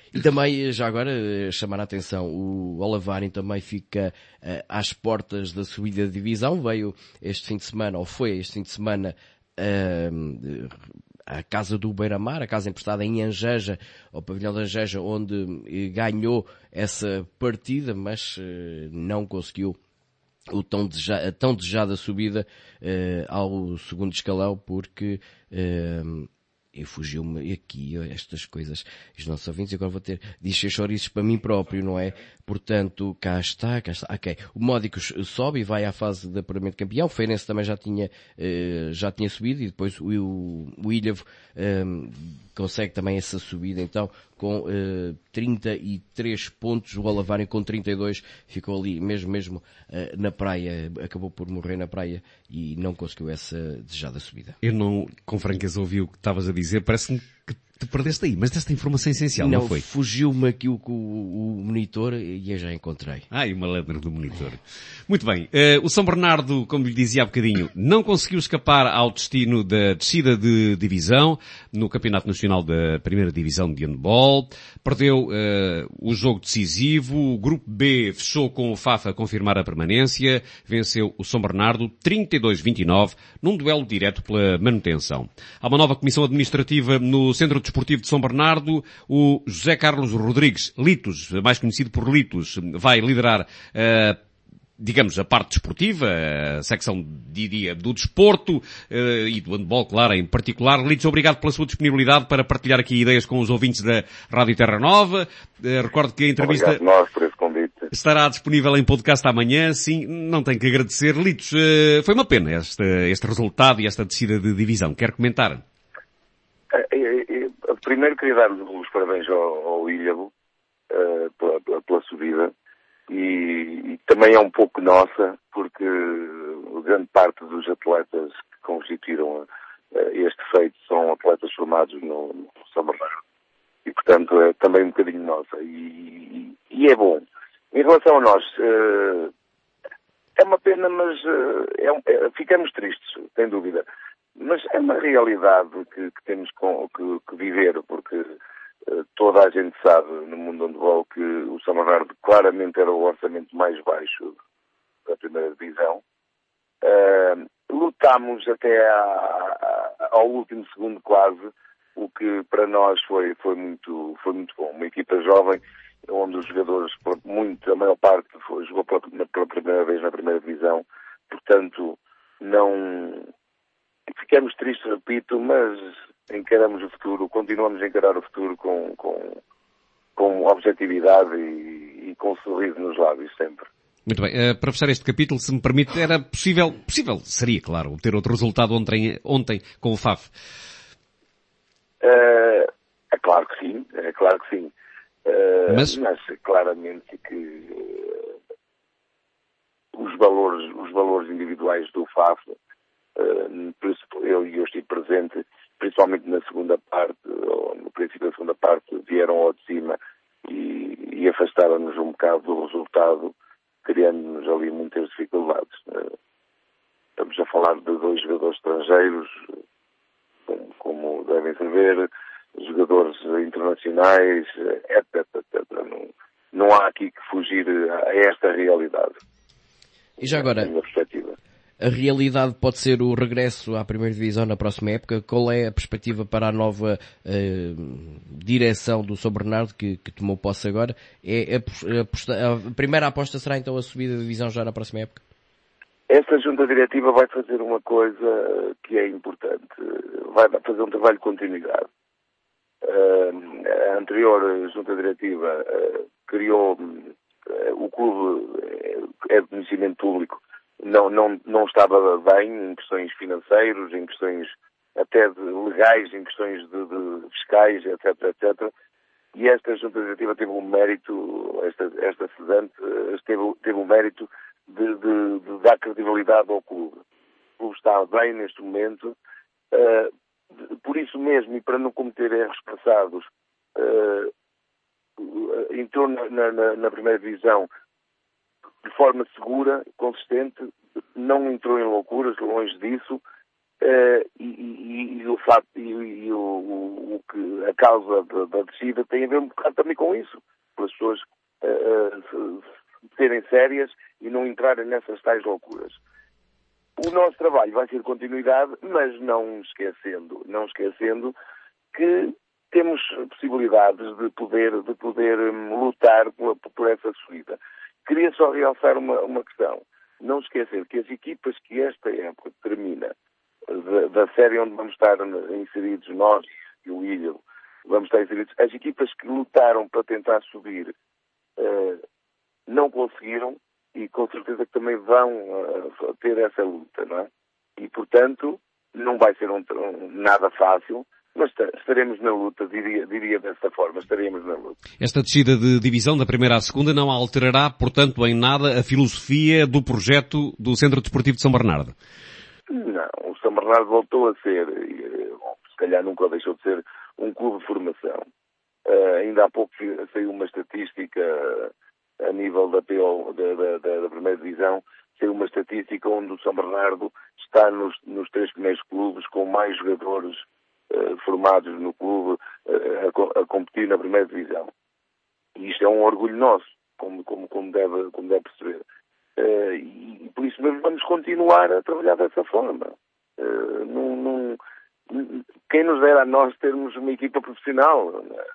E também, já agora, chamar a atenção, o Olavarem também fica uh, às portas da subida de divisão. Veio este fim de semana, ou foi este fim de semana, uh, a casa do Beira-Mar, a casa emprestada em Angeja, ao pavilhão de Angeja, onde uh, ganhou essa partida, mas uh, não conseguiu o tão desejada, a tão desejada subida uh, ao segundo escalão, porque... Uh, E fugiu-me aqui estas coisas, os nossos ouvintes, agora vou ter de encher chouriços para mim próprio, não é? Portanto, cá está, cá está. Ok. O Módicos sobe e vai à fase de apuramento campeão. O Feirense também já tinha, uh, já tinha subido, e depois o, o Ilhavo um, consegue também essa subida, então, com uh, trinta e três pontos. O Olavarem com trinta e dois ficou ali mesmo, mesmo uh, na praia, acabou por morrer na praia e não conseguiu essa desejada subida. Eu não, com franqueza, ouvi o que estavas a dizer. Parece-me que te perdeste aí, mas desta informação essencial, não, não foi? Fugiu-me aqui o, o, o monitor e eu já encontrei. Ah, e uma letra do monitor. Muito bem. Uh, o São Bernardo, como lhe dizia há bocadinho, não conseguiu escapar ao destino da descida de divisão no Campeonato Nacional da Primeira Divisão de Handball. Perdeu uh, o jogo decisivo. O Grupo B fechou com o F A F a confirmar a permanência. Venceu o São Bernardo trinta e dois a vinte e nove num duelo direto pela manutenção. Há uma nova comissão administrativa no Centro Desportivo de São Bernardo. O José Carlos Rodrigues, Litos, mais conhecido por Litos, vai liderar uh, digamos, a parte desportiva, a secção, diria, do desporto uh, e do handball, claro, em particular. Litos, obrigado pela sua disponibilidade para partilhar aqui ideias com os ouvintes da Rádio Terra Nova. Uh, recordo que a entrevista obrigado nós por esse convite. Estará disponível em podcast amanhã. Sim, não tenho que agradecer. Litos, uh, foi uma pena este, este resultado e esta descida de divisão. Quer comentar? Primeiro queria dar os parabéns ao, ao Ilhavo uh, pela, pela, pela subida e, e também é um pouco nossa, porque grande parte dos atletas que constituíram uh, este feito são atletas formados no, no São Bernardo e, portanto, é também um bocadinho nossa e, e, e é bom. Em relação a nós, uh, é uma pena, mas uh, é, é, ficamos tristes, sem dúvida. Mas é uma realidade que, que temos com, que, que viver, porque uh, toda a gente sabe no mundo do handball que o São Bernardo claramente era o orçamento mais baixo da primeira divisão. Uh, lutámos até a, a, ao último segundo quase, o que para nós foi, foi, muito, foi muito bom. Uma equipa jovem, onde os jogadores, muito, a maior parte foi, jogou pela, pela primeira vez na primeira divisão, portanto não... Ficamos tristes, repito, mas encaramos o futuro, continuamos a encarar o futuro com, com, com objetividade e, e com um sorriso nos lábios, sempre. Muito bem. Uh, para fechar este capítulo, se me permite, era possível, possível, seria, claro, ter outro resultado ontem, ontem com o F A F? Uh, é claro que sim, é claro que sim. Uh, mas... mas claramente que uh, os valores, os valores individuais do F A F, Uh, eu, eu estive presente, principalmente na segunda parte, ou no princípio da segunda parte, vieram ao de cima e, e afastaram-nos um bocado do resultado, criando-nos ali muitas dificuldades. Uh, estamos a falar de dois jogadores estrangeiros, como, como devem saber, jogadores internacionais, etc, etcétera. Não, não há aqui que fugir a esta realidade. E já agora... Na minha perspectiva. A realidade pode ser o regresso à primeira divisão na próxima época. Qual é a perspectiva para a nova uh, direção do São Bernardo, que, que tomou posse agora? É a, a, a primeira aposta será então a subida de divisão já na próxima época? Esta junta diretiva vai fazer uma coisa que é importante. Vai fazer um trabalho de continuidade. Uh, a anterior junta diretiva uh, criou uh, o clube, é de conhecimento público, Não, não, não estava bem em questões financeiras, em questões até de legais, em questões de, de fiscais, etc, etcétera. E esta junta diretiva teve um mérito, esta, esta cedante, teve, teve um mérito de, de, de dar credibilidade ao clube. O clube está bem neste momento, uh, por isso mesmo, e para não cometer erros passados, uh, entrou na, na, na primeira divisão de forma segura, consistente, não entrou em loucuras, longe disso, uh, e, e, e o facto, e, e o, o, o que causa da, da descida tem a ver um bocado também com isso, pelas pessoas uh, serem sérias e não entrarem nessas tais loucuras. O nosso trabalho vai ser continuidade, mas não esquecendo, não esquecendo que temos possibilidades de poder, de poder um, lutar por, por essa subida. Queria só realçar uma, uma questão. Não esquecer que as equipas que esta época termina, da, da série onde vamos estar inseridos nós e o Ilho, vamos estar inseridos, as equipas que lutaram para tentar subir uh, não conseguiram e com certeza que também vão uh, ter essa luta, não é? E, portanto, não vai ser um, um, nada fácil, mas estaremos na luta, diria, diria dessa forma, estaremos na luta. Esta descida de divisão da primeira à segunda não alterará, portanto, em nada a filosofia do projeto do Centro Desportivo de São Bernardo? Não, o São Bernardo voltou a ser, bom, se calhar nunca deixou de ser, um clube de formação. Uh, ainda há pouco saiu uma estatística a nível da, P O, da, da, da, da primeira divisão, saiu uma estatística onde o São Bernardo está nos, nos três primeiros clubes com mais jogadores uh, formados no clube uh, a, a competir na primeira divisão. E isto é um orgulho nosso, como, como, como, deve, como deve perceber. Uh, e, e por isso mesmo vamos continuar a trabalhar dessa forma. Uh, não, não, quem nos dera a nós termos uma equipa profissional?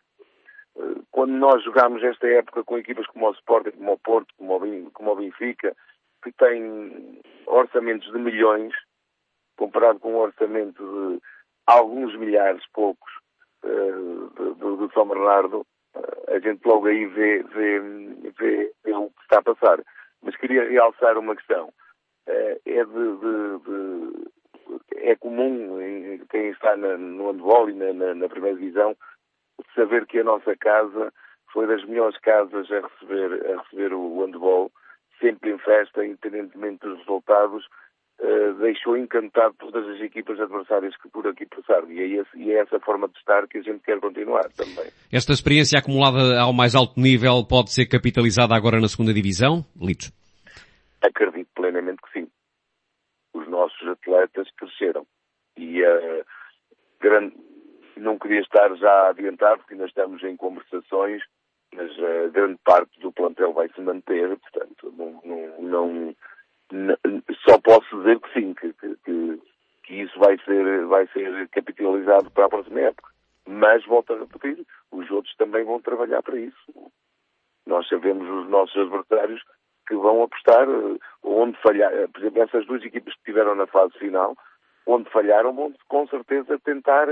Uh, quando nós jogámos esta época com equipas como o Sporting, como o Porto, como o, como o Benfica, que têm orçamentos de milhões, comparado com um orçamento de alguns milhares, poucos, uh, do, do São Bernardo, uh, a gente logo aí vê, vê, vê, vê o que está a passar. Mas queria realçar uma questão. Uh, é, de, de, de, é comum em quem está na, no handball e na, na, na primeira divisão saber que a nossa casa foi das melhores casas a receber, a receber o handball, sempre em festa, independentemente dos resultados, uh, deixou encantado todas as equipas adversárias que por aqui passaram. E é, esse, e é essa forma de estar que a gente quer continuar também. Esta experiência acumulada ao mais alto nível pode ser capitalizada agora na segunda divisão, Litos? Acredito plenamente que sim. Os nossos atletas cresceram. E uh, grande, não queria estar já a adiantar, porque ainda estamos em conversações, mas uh, grande parte do plantel vai se manter, portanto, não, não, não, não só posso dizer que sim, que, que, que isso vai ser, vai ser capitalizado para a próxima época. Mas, volto a repetir, os outros também vão trabalhar para isso. Nós sabemos os nossos adversários que vão apostar onde falhar. Por exemplo, essas duas equipas que estiveram na fase final, onde falharam, vão com certeza tentar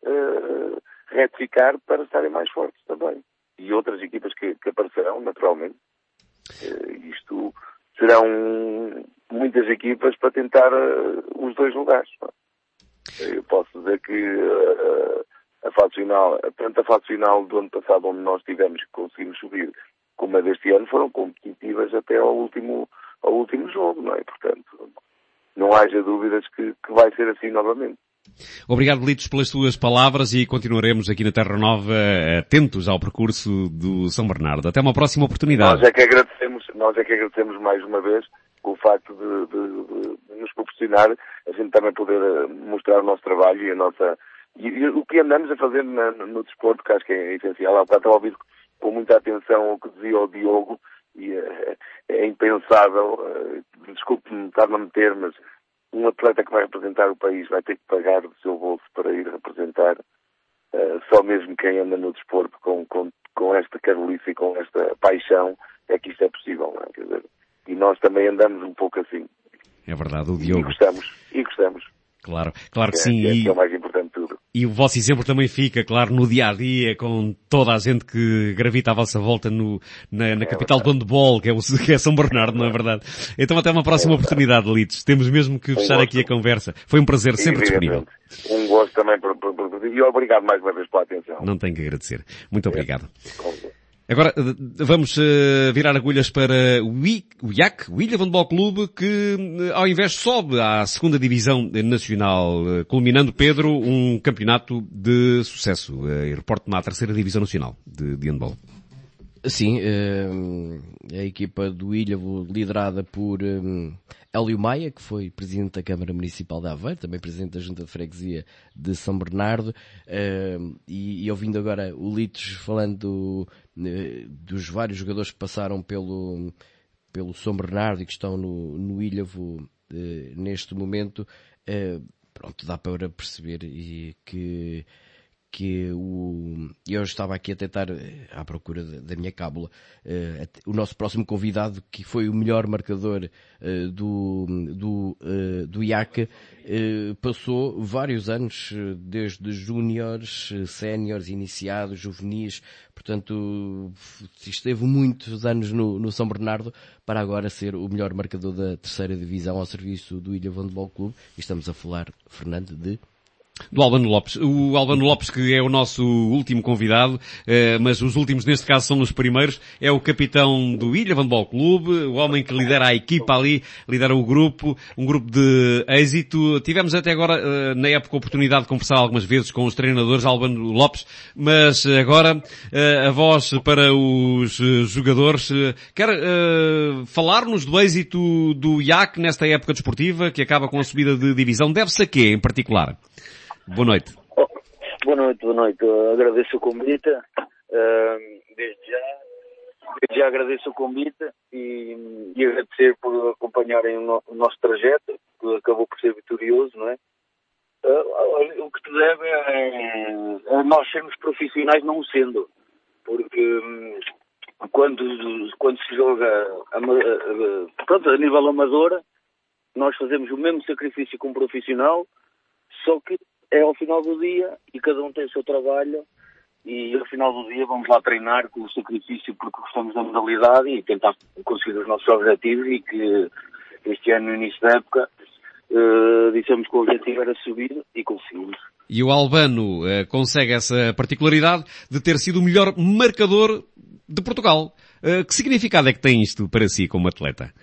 uh, retificar para estarem mais fortes também. E outras equipas que, que aparecerão, naturalmente. Uh, isto serão muitas equipas para tentar uh, os dois lugares. Eu posso dizer que uh, a fase final, tanto a fase final do ano passado, onde nós tivemos que conseguimos subir, como a deste ano, foram competitivas até ao último, ao último jogo, não é? Portanto, não haja dúvidas que, que vai ser assim novamente. Obrigado, Litos, pelas tuas palavras e continuaremos aqui na Terra Nova atentos ao percurso do São Bernardo. Até uma próxima oportunidade. Nós é que agradecemos, nós é que agradecemos mais uma vez o facto de, de, de, de nos proporcionar a gente também poder mostrar o nosso trabalho e a nossa... E, e o que andamos a fazer na, no desporto, que acho que é essencial. Há bocado estava a ouvir com muita atenção o que dizia o Diogo, e é, é impensável, uh, desculpe-me estar-me a meter, mas um atleta que vai representar o país vai ter que pagar do seu bolso para ir representar, uh, só mesmo quem anda no desporto com, com, com esta carolice e com esta paixão é que isto é possível, não é? Quer dizer, e nós também andamos um pouco assim. É verdade, o Diogo. E gostamos, e gostamos. Claro, claro que é, sim. É, e... é o mais importante de tudo. E o vosso exemplo também fica, claro, no dia-a-dia, com toda a gente que gravita à vossa volta no, na, na é capital verdade. do handball, que é, o, que é São Bernardo, não é verdade? Então até uma próxima é oportunidade, Litos. Temos mesmo que fechar um aqui a conversa. Foi um prazer, sempre disponível. Um gosto também por, por, por, e obrigado mais uma vez pela atenção. Não tenho que agradecer. Muito obrigado. É. Agora, vamos uh, virar agulhas para o I A C, o Ilha Handball Clube, que ao invés sobe à segunda divisão nacional, uh, culminando, Pedro, um campeonato de sucesso. Uh, e reporto-me à terceira divisão nacional de, de handball. Sim, a equipa do Ilhavo liderada por Hélio Maia, que foi Presidente da Câmara Municipal de Aveiro, também Presidente da Junta de Freguesia de São Bernardo, e, e ouvindo agora o Litos falando do, dos vários jogadores que passaram pelo, pelo São Bernardo e que estão no, no Ilhavo neste momento, pronto, dá para perceber e que que o, eu estava aqui a tentar, à procura da minha cábula, uh, o nosso próximo convidado, que foi o melhor marcador uh, do, do, uh, do I A C, uh, passou vários anos, desde júniores, séniores, iniciados, juvenis, portanto, esteve muitos anos no, no São Bernardo para agora ser o melhor marcador da terceira divisão ao serviço do Ilhavo Handball Clube. E estamos a falar, Fernando, de... Do Albano Lopes. O Albano Lopes, que é o nosso último convidado, mas os últimos neste caso são os primeiros, é o capitão do Ilhavo Handball Clube, o homem que lidera a equipa ali, lidera o grupo, um grupo de êxito. Tivemos até agora, na época, a oportunidade de conversar algumas vezes com os treinadores, Albano Lopes, mas agora a voz para os jogadores. Quer uh, falar-nos do êxito do I A C nesta época desportiva, que acaba com a subida de divisão? Deve-se a quê, em particular? Boa noite. Oh, boa noite, boa noite. Eu agradeço o convite. Uh, desde já, desde já agradeço o convite e, e agradecer por acompanharem o, no, o nosso trajeto, que acabou por ser vitorioso, não é? Uh, o que te deve é, é nós sermos profissionais não o sendo, porque um, quando, quando se joga a, a, pronto, a nível amador, nós fazemos o mesmo sacrifício que um profissional, só que é ao final do dia e cada um tem o seu trabalho e ao final do dia vamos lá treinar com o sacrifício porque gostamos da modalidade e tentar conseguir os nossos objetivos e que este ano, no início da época, uh, dissemos que o objetivo era subir e conseguimos. E o Albano uh, consegue essa particularidade de ter sido o melhor marcador de Portugal. Uh, que significado é que tem isto para si como atleta?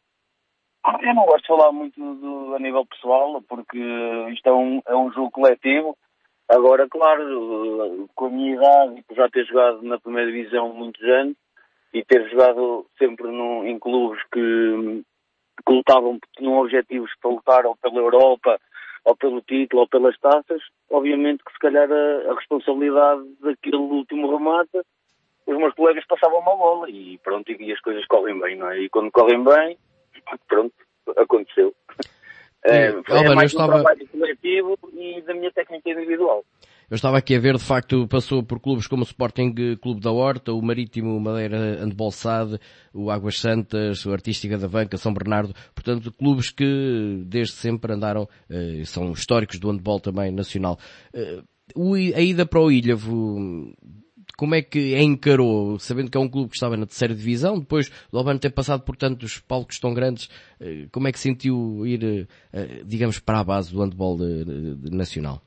Eu não gosto de falar muito do, a nível pessoal, porque isto é um, é um jogo coletivo. Agora, claro, com a minha idade e por já ter jogado na primeira divisão muitos anos e ter jogado sempre num, em clubes que, que lutavam, tinham objetivos para lutar ou pela Europa, ou pelo título, ou pelas taças, obviamente que se calhar a, a responsabilidade daquele último remate, os meus colegas passavam uma bola e pronto, e as coisas correm bem, não é? E quando correm bem, pronto, aconteceu. É, foi Albano, mais eu um estava... trabalho coletivo e da minha técnica individual. Eu estava aqui a ver, de facto, passou por clubes como o Sporting Clube da Horta, o Marítimo Madeira Handball S A D, o Águas Santas, o Artística da Vanca, São Bernardo, portanto, clubes que desde sempre andaram, eh, são históricos do handball também nacional. Eh, a ida para o Ilhavo, como é que a encarou, sabendo que é um clube que estava na terceira divisão, depois do Albano ter passado por tantos palcos tão grandes, como é que sentiu ir, digamos, para a base do handball de, de, de nacional?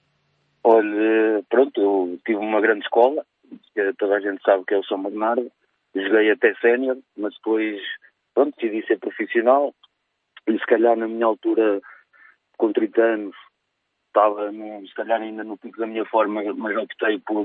Olha, pronto, eu tive uma grande escola, toda a gente sabe que é o São Bernardo, joguei até sénior, mas depois, pronto, decidi ser profissional, e se calhar na minha altura, com trinta anos, estava, no, se calhar ainda no pico da minha forma, mas optei por...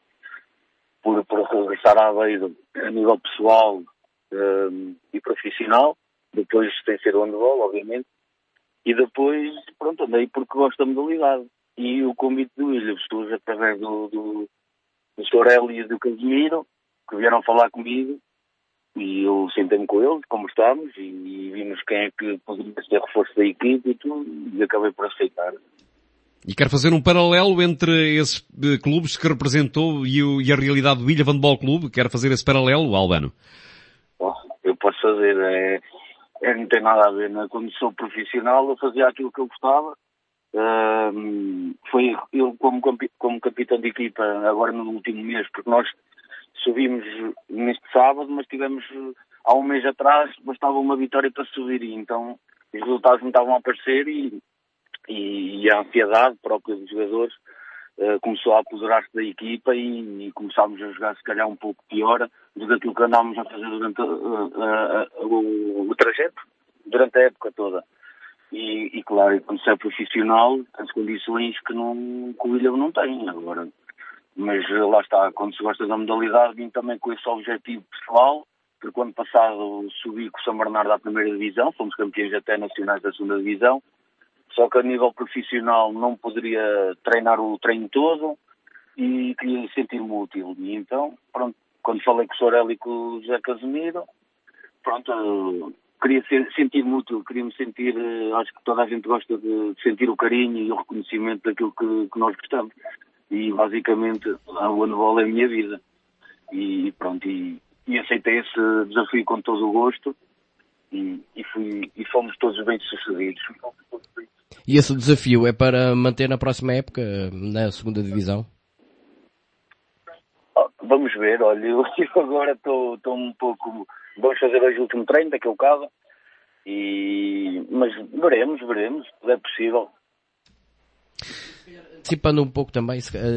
por, por regressar à Aveiro a nível pessoal um, e profissional, depois sem ser o handball, obviamente, e depois, pronto, andei porque gosto da modalidade. E o convite do Ilhavo surge através do, do, do senhor Hélio e do Casimiro, que vieram falar comigo, e eu sentei-me com eles, conversámos, e, e vimos quem é que poderia ser reforço da equipe e tudo, e acabei por aceitar. E quer fazer um paralelo entre esses uh, clubes que representou e, o, e a realidade do Ilhavo Handball Clube? Quer fazer esse paralelo, Albano? Oh, eu posso fazer, é, é, não tem nada a ver, né? Quando sou profissional eu fazia aquilo que eu gostava. Uh, foi eu como, como capitão de equipa agora no último mês, porque nós subimos neste sábado, mas tivemos há um mês atrás, bastava uma vitória para subir, e então os resultados não estavam a aparecer e E, e a ansiedade própria dos jogadores uh, começou a apoderar-se da equipa e, e começámos a jogar se calhar um pouco pior do que aquilo que andámos a fazer durante uh, uh, uh, o, o trajeto, durante a época toda. E, e claro, quando se é profissional, as condições que, não, que o Ilhavo não tem. Agora, Mas lá está, quando se gosta da modalidade, vim também com esse objetivo pessoal, porque o ano passado subi com o São Bernardo à primeira divisão, fomos campeões até nacionais da segunda divisão, só que a nível profissional não poderia treinar o treino todo e queria sentir-me útil. E então, pronto, quando falei com o Sorel e com o José Casimiro, pronto, queria ser, sentir-me útil, queria-me sentir, acho que toda a gente gosta de sentir o carinho e o reconhecimento daquilo que, que nós gostamos. E basicamente o handball é a minha vida. E pronto, e, e aceitei esse desafio com todo o gosto e, e, fui, e fomos todos bem sucedidos. E esse desafio é para manter na próxima época, na segunda divisão? Oh, vamos ver, olha, eu agora estou um pouco... Vamos fazer hoje o último treino daquele caso, e... mas veremos, veremos, é possível. Antecipando um pouco também,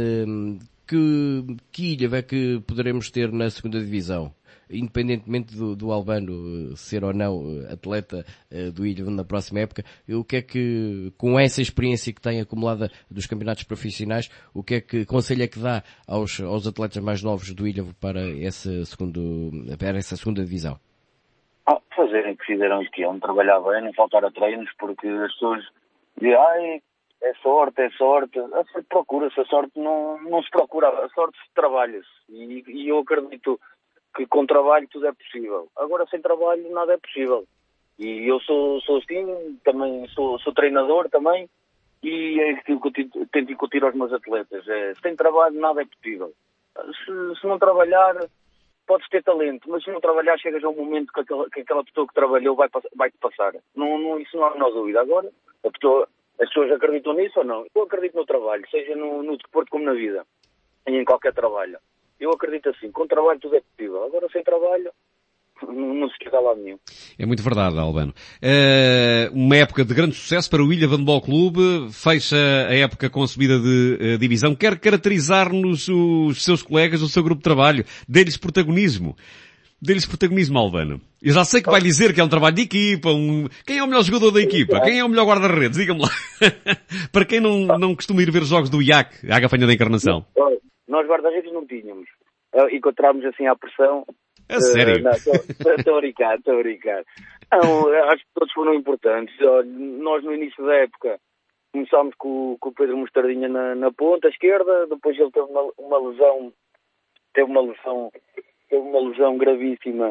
que, que ilha é que poderemos ter na segunda divisão? Independentemente do, do Albano ser ou não atleta do Ilha na próxima época, o que é que, com essa experiência que tem acumulada dos campeonatos profissionais, o que é que conselho é que dá aos, aos atletas mais novos do Ilha para essa, segundo, para essa segunda divisão? Ah, fazerem o que fizeram este ano, trabalhar bem, não faltar a treinos, porque as pessoas dizem, ai, é sorte, é sorte. A sorte procura-se, a sorte não, não se procura, a sorte se trabalha-se. E, e eu acredito que com trabalho tudo é possível. Agora sem trabalho nada é possível. E eu sou, sou assim, também sou, sou treinador também, e é aquilo que eu tento incutir aos meus atletas. É, sem trabalho nada é possível. Se, se não trabalhar, podes ter talento, mas se não trabalhar chegas a um momento que aquela, que aquela pessoa que trabalhou vai, vai-te passar. Não, não, isso não há a menor dúvida. Agora, a pessoa, as pessoas acreditam nisso ou não? Eu acredito no trabalho, seja no, no desporto como na vida, e em qualquer trabalho. Eu acredito assim, com trabalho tudo é possível. Agora sem trabalho não, não se chega lá nenhum. É muito verdade, Albano. Uh, uma época de grande sucesso para o Ilha Handball Clube, fecha a época com a subida de uh, divisão. Quer caracterizar-nos os seus colegas, o seu grupo de trabalho, dê-lhes protagonismo. Dê-lhes protagonismo, Albano. Eu já sei que vai dizer que é um trabalho de equipa, um... quem é o melhor jogador da equipa? Quem é o melhor guarda-redes? Diga-me lá. Para quem não, não costuma ir ver os jogos do I A C, a Gafanha da Encarnação. Nós guarda-redes não tínhamos. Encontramos assim à pressão. A sério? Estou a brincar, estou a brincar. Não, acho que todos foram importantes. Nós no início da época começámos com, com o Pedro Mostardinha na, na ponta esquerda, depois ele teve uma, uma lesão, teve uma lesão, teve uma lesão gravíssima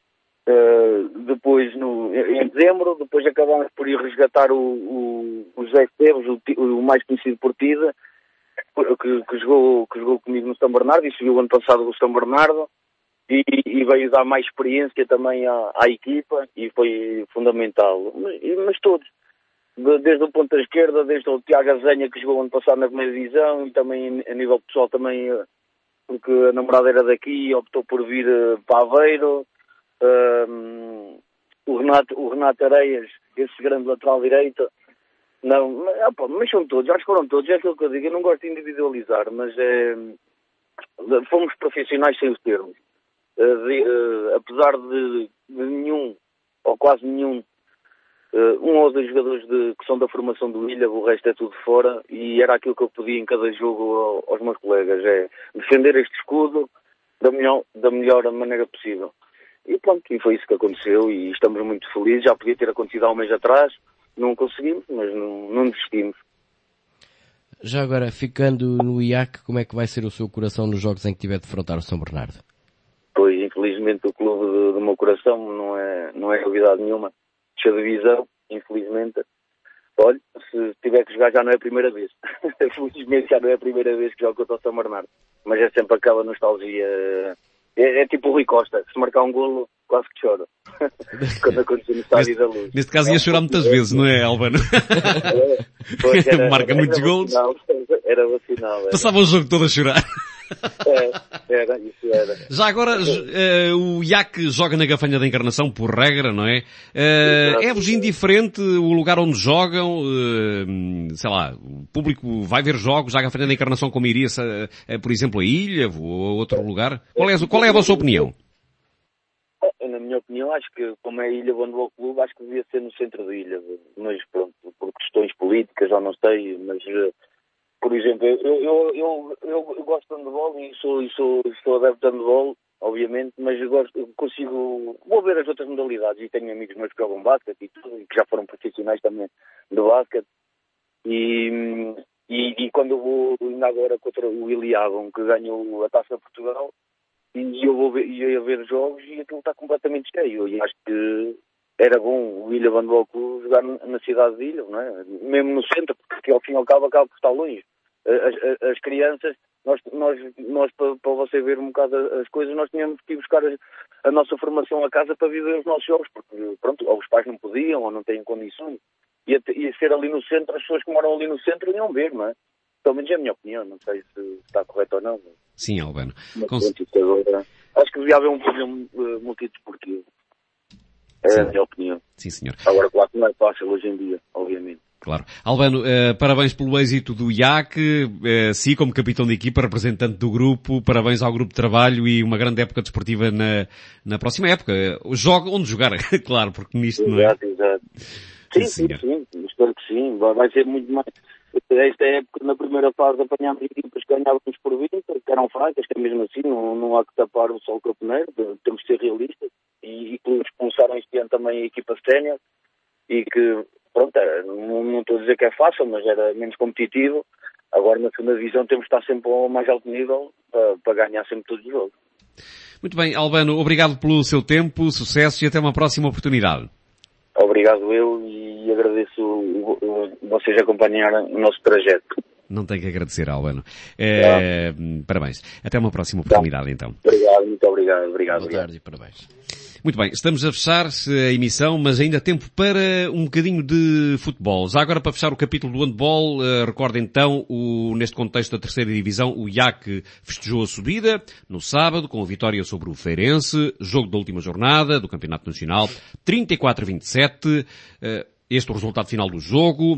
uh, depois no, em dezembro, depois acabámos por ir resgatar o, o, o José Esteves, o, o mais conhecido por Tida, que, que, jogou, que jogou comigo no São Bernardo e subiu o ano passado com o São Bernardo e, e veio dar mais experiência também à, à equipa e foi fundamental. Mas, mas todos, desde o ponta esquerda, desde o Tiago Azenha que jogou ano passado na primeira divisão e também a nível pessoal também, porque a namorada era daqui e optou por vir para Aveiro. Um, o, Renato, o Renato Areias, esse grande lateral direito. Não, mas, opa, mas são todos, acho que foram todos, é aquilo que eu digo, eu não gosto de individualizar, mas é, fomos profissionais sem os termos. Uh, de, uh, apesar de, de nenhum, ou quase nenhum, uh, um ou dois jogadores de, que são da formação do Ilha, o resto é tudo fora, e era aquilo que eu pedia em cada jogo ao, aos meus colegas, é defender este escudo da melhor, da melhor maneira possível. E pronto, e foi isso que aconteceu, e estamos muito felizes, já podia ter acontecido há um mês atrás, não conseguimos, mas não, não desistimos. Já agora, ficando no I A C, como é que vai ser o seu coração nos jogos em que tiver de defrontar o São Bernardo? Pois, infelizmente, o clube do, do meu coração não é, não é novidade nenhuma. Deixa divisão, infelizmente. Olha, se tiver que jogar já não é a primeira vez. Felizmente já não é a primeira vez que jogo contra o São Bernardo. Mas é sempre aquela nostalgia. É, é tipo o Rui Costa, se marcar um golo, quase que chora. Quando aconteceu no Estádio neste, da Luz. Neste caso ia chorar muitas vezes, não é, Albano? É, pois era, marca era, muitos era golos. Era vacinal. Era. Passava o jogo todo a chorar. É, era, isso era. Já agora, uh, o I A C joga na Gafanha da Encarnação, por regra, não é? Uh, é-vos indiferente o lugar onde jogam? Uh, sei lá, o público vai ver jogos à Gafanha da Encarnação como iria, uh, por exemplo, a Ilha ou a outro lugar? Qual é, qual é a vossa opinião? Na minha opinião, acho que, como é a Ilha Handball Clube, acho que devia ser no centro da ilha. Mas, pronto, por questões políticas, já não sei, mas por exemplo, eu, eu, eu, eu, eu gosto de handball e sou, e sou, sou adepto de handball, obviamente, mas eu, gosto, eu consigo, vou ver as outras modalidades e tenho amigos meus que jogam basquete e tudo, e que já foram profissionais também de basquete, e, e, e quando eu vou, ainda agora contra o Iliabon, que ganhou a Taça de Portugal, e eu vou ver, ia ver jogos e aquilo está completamente cheio, e acho que era bom o Ilha Handball Clube jogar na cidade de Ilha, não é? Mesmo no centro, porque ao fim e ao cabo acaba por estar longe. As, as, as crianças, nós, nós, nós para, para você ver um bocado as coisas, nós tínhamos que ir buscar a, a nossa formação a casa para viver os nossos jogos, porque pronto, ou os pais não podiam, ou não têm condições. Ia, ia ser ali no centro, as pessoas que moram ali no centro iam ver, não é? Pelo menos é a minha opinião, não sei se está correto ou não. Sim, Albano. Mas, Cons... pronto, agora, acho que devia haver um programa uh, multidesportivo. É Sim. a minha opinião. Sim, senhor. Agora, claro que não é fácil hoje em dia, obviamente. Claro. Albano, eh, parabéns pelo êxito do I A C, eh, si como capitão de equipa, representante do grupo, parabéns ao grupo de trabalho e uma grande época desportiva na, na próxima época. Joga onde jogar, claro, porque nisto Exato, não é... Exato, exato. Sim, sim, sim, sim, espero que sim. Vai, vai ser muito mais. Esta época, na primeira fase, apanhámos equipas que ganhávamos por vinte, que eram fracas, que é mesmo assim, não, não há que tapar o sol campeoneiro, temos que ser realistas. E, e que expulsaram este ano também a equipa sénior, e que, pronto, era, não, não estou a dizer que é fácil, mas era menos competitivo. Agora, na segunda divisão, temos que estar sempre ao mais alto nível para, para ganhar sempre todos os jogos. Muito bem, Albano, obrigado pelo seu tempo, sucesso e até uma próxima oportunidade. Obrigado eu e agradeço o, o, vocês acompanharem o nosso trajeto. Não tenho que agradecer, Albano. É, parabéns. Até uma próxima oportunidade, então. Obrigado, muito obrigado. Obrigado. Boa tarde e parabéns. Muito bem, estamos a fechar a emissão, mas ainda há tempo para um bocadinho de futebol. Já agora, para fechar o capítulo do handball, uh, recordo então, o, neste contexto da terceira divisão, o I A C festejou a subida no sábado com a vitória sobre o Feirense, jogo da última jornada do Campeonato Nacional, trinta e quatro a vinte e sete. Uh, este é o resultado final do jogo.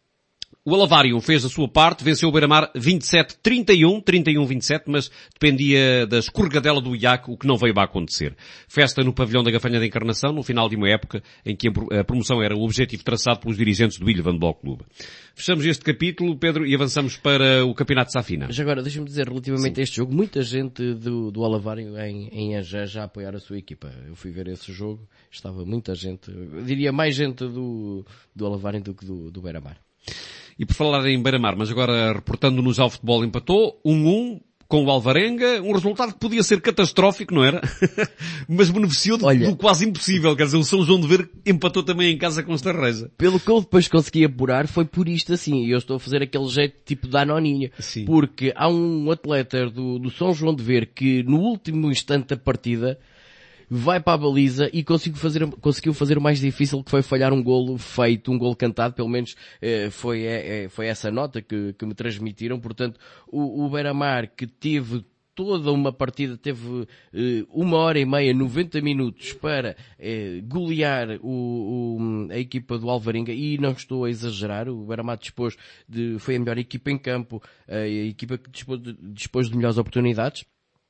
O Alavário fez a sua parte, venceu o Beira-Mar vinte e sete a trinta e um, trinta e um a vinte e sete, mas dependia da escorregadela do I A C, o que não veio a acontecer. Festa no pavilhão da Gafanha da Encarnação, no final de uma época em que a promoção era o objetivo traçado pelos dirigentes do Ilha Handball Clube. Fechamos este capítulo, Pedro, e avançamos para o Campeonato de Safina. Já agora, deixa-me dizer, relativamente Sim. a este jogo, muita gente do, do Alavário em, em Angé já a apoiar a sua equipa. Eu fui ver esse jogo, estava muita gente, eu diria mais gente do, do Alavário do que do, do Beira-Mar. E por falar em Beira-Mar, mas agora reportando-nos ao futebol, empatou um a um com o Alvarenga, um resultado que podia ser catastrófico, não era? Mas beneficiou do, Olha, do quase impossível, quer dizer, o São João de Ver empatou também em casa com o Estarreja. Pelo que eu depois consegui apurar, foi por isto assim, e eu estou a fazer aquele jeito tipo da Anoninha. Sim. Porque há um atleta do, do São João de Ver que no último instante da partida vai para a baliza e conseguiu fazer, conseguiu fazer o mais difícil, que foi falhar um golo feito, um golo cantado, pelo menos eh, foi, eh, foi essa nota que, que me transmitiram. Portanto, o, o Beira-Mar, que teve toda uma partida, teve eh, uma hora e meia, noventa minutos para eh, golear o, o, a equipa do Alvarenga, e não estou a exagerar, o Beira-Mar dispôs de, foi a melhor equipa em campo, a equipa que dispôs de, dispôs de melhores oportunidades.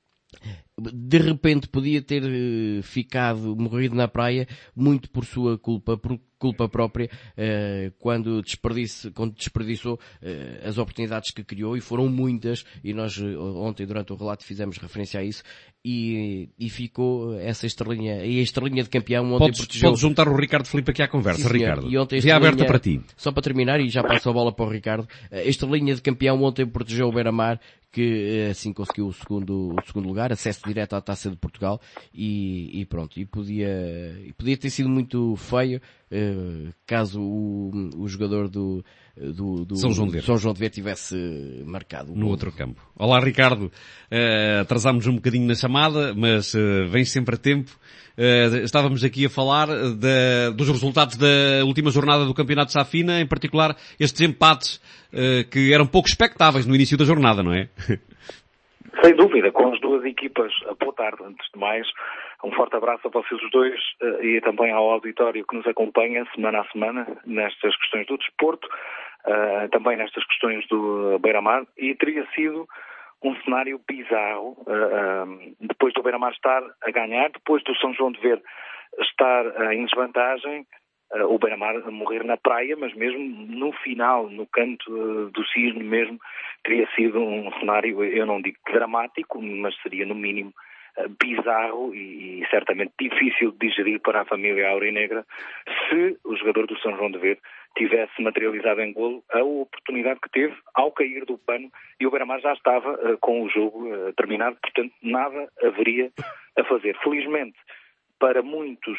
De repente podia ter ficado morrido na praia, muito por sua culpa, por culpa própria, quando, desperdice, quando desperdiçou as oportunidades que criou, e foram muitas, e nós ontem durante o relato fizemos referência a isso, e, e ficou essa estrelinha, e a estrelinha de campeão ontem podes, protegeu... Podes juntar o Ricardo Filipe aqui à conversa. Sim, Ricardo. E ontem Via aberta para ti. Só para terminar, e já passo a bola para o Ricardo, a estrelinha de campeão ontem protegeu o Beira-Mar, que assim conseguiu o segundo, o segundo lugar, acesso direto à Taça de Portugal, e, e pronto, e podia, e podia ter sido muito feio, uh, caso o, o jogador do, do, do São João de Ver, São João de Ver tivesse marcado no outro campo. Olá, Ricardo, uh, atrasámos um bocadinho na chamada, mas uh, vens sempre a tempo. Uh, estávamos aqui a falar de, dos resultados da última jornada do Campeonato de Safina, em particular estes empates uh, que eram pouco expectáveis no início da jornada, não é? Sem dúvida, com as duas equipas a apontar. Antes de mais, um forte abraço a vocês os dois uh, e também ao auditório que nos acompanha semana a semana nestas questões do desporto, uh, também nestas questões do Beira-Mar, e teria sido um cenário bizarro, uh, uh, depois do Beira-Mar estar a ganhar, depois do São João de Ver estar uh, em desvantagem, uh, o Beira-Mar a morrer na praia, mas mesmo no final, no canto uh, do Cisne mesmo, teria sido um cenário, eu não digo dramático, mas seria no mínimo uh, bizarro e, e certamente difícil de digerir para a família aurinegra se o jogador do São João de Ver tivesse materializado em golo a oportunidade que teve ao cair do pano, e o Beira-Mar já estava uh, com o jogo uh, terminado, portanto nada haveria a fazer. Felizmente, para muitos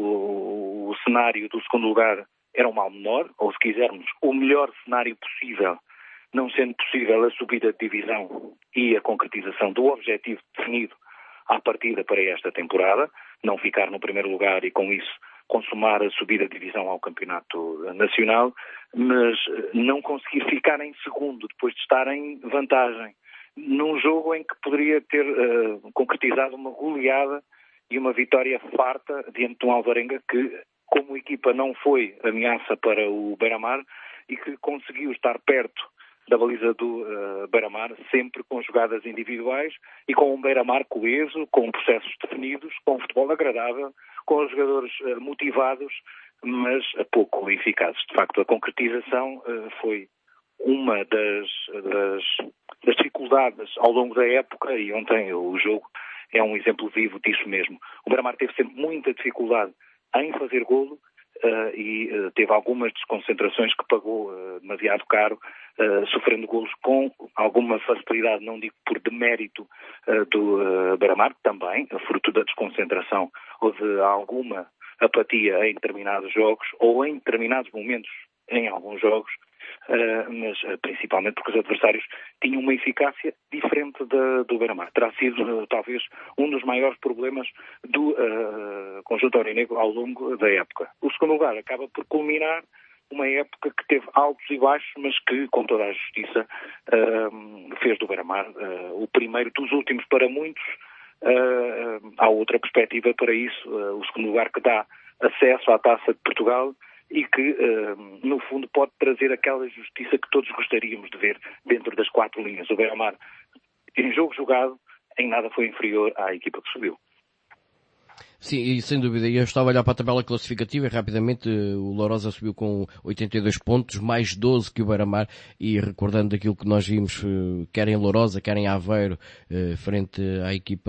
o, o cenário do segundo lugar era um mal menor, ou se quisermos, o melhor cenário possível, não sendo possível a subida de divisão e a concretização do objetivo definido à partida para esta temporada, não ficar no primeiro lugar e com isso consumar a subida de divisão ao campeonato nacional, mas não conseguir ficar em segundo depois de estar em vantagem num jogo em que poderia ter uh, concretizado uma goleada e uma vitória farta diante de um Alvarenga que, como equipa, não foi ameaça para o Beira-Mar e que conseguiu estar perto da baliza do uh, Beira-Mar, sempre com jogadas individuais e com um Beira-Mar coeso, com processos definidos, com um futebol agradável, com os jogadores uh, motivados, mas pouco eficazes. De facto, a concretização uh, foi uma das, das, das dificuldades ao longo da época, e ontem o jogo é um exemplo vivo disso mesmo. O Beira-Mar teve sempre muita dificuldade em fazer golo, Uh, e uh, teve algumas desconcentrações que pagou uh, demasiado caro, uh, sofrendo golos com alguma facilidade, não digo por demérito uh, do uh, Beira-Mar, também, fruto da desconcentração ou de alguma apatia em determinados jogos ou em determinados momentos em alguns jogos, uh, mas uh, principalmente porque os adversários tinham uma eficácia diferente da, do Beira-Mar. Terá sido uh, talvez um dos maiores problemas do uh, conjunto aurinegro ao longo da época. O segundo lugar acaba por culminar uma época que teve altos e baixos, mas que, com toda a justiça, uh, fez do Beira-Mar uh, o primeiro dos últimos para muitos. Uh, há outra perspectiva para isso, uh, o segundo lugar que dá acesso à Taça de Portugal e que, uh, no fundo, pode trazer aquela justiça que todos gostaríamos de ver dentro das quatro linhas. O Beira-Mar, em jogo jogado, em nada foi inferior à equipa que subiu. Sim, e sem dúvida. Eu estava a olhar para a tabela classificativa e rapidamente o Lourosa subiu com oitenta e dois pontos, mais doze que o Beira-Mar, e recordando aquilo que nós vimos, quer em Lourosa, quer em Aveiro, frente à equipa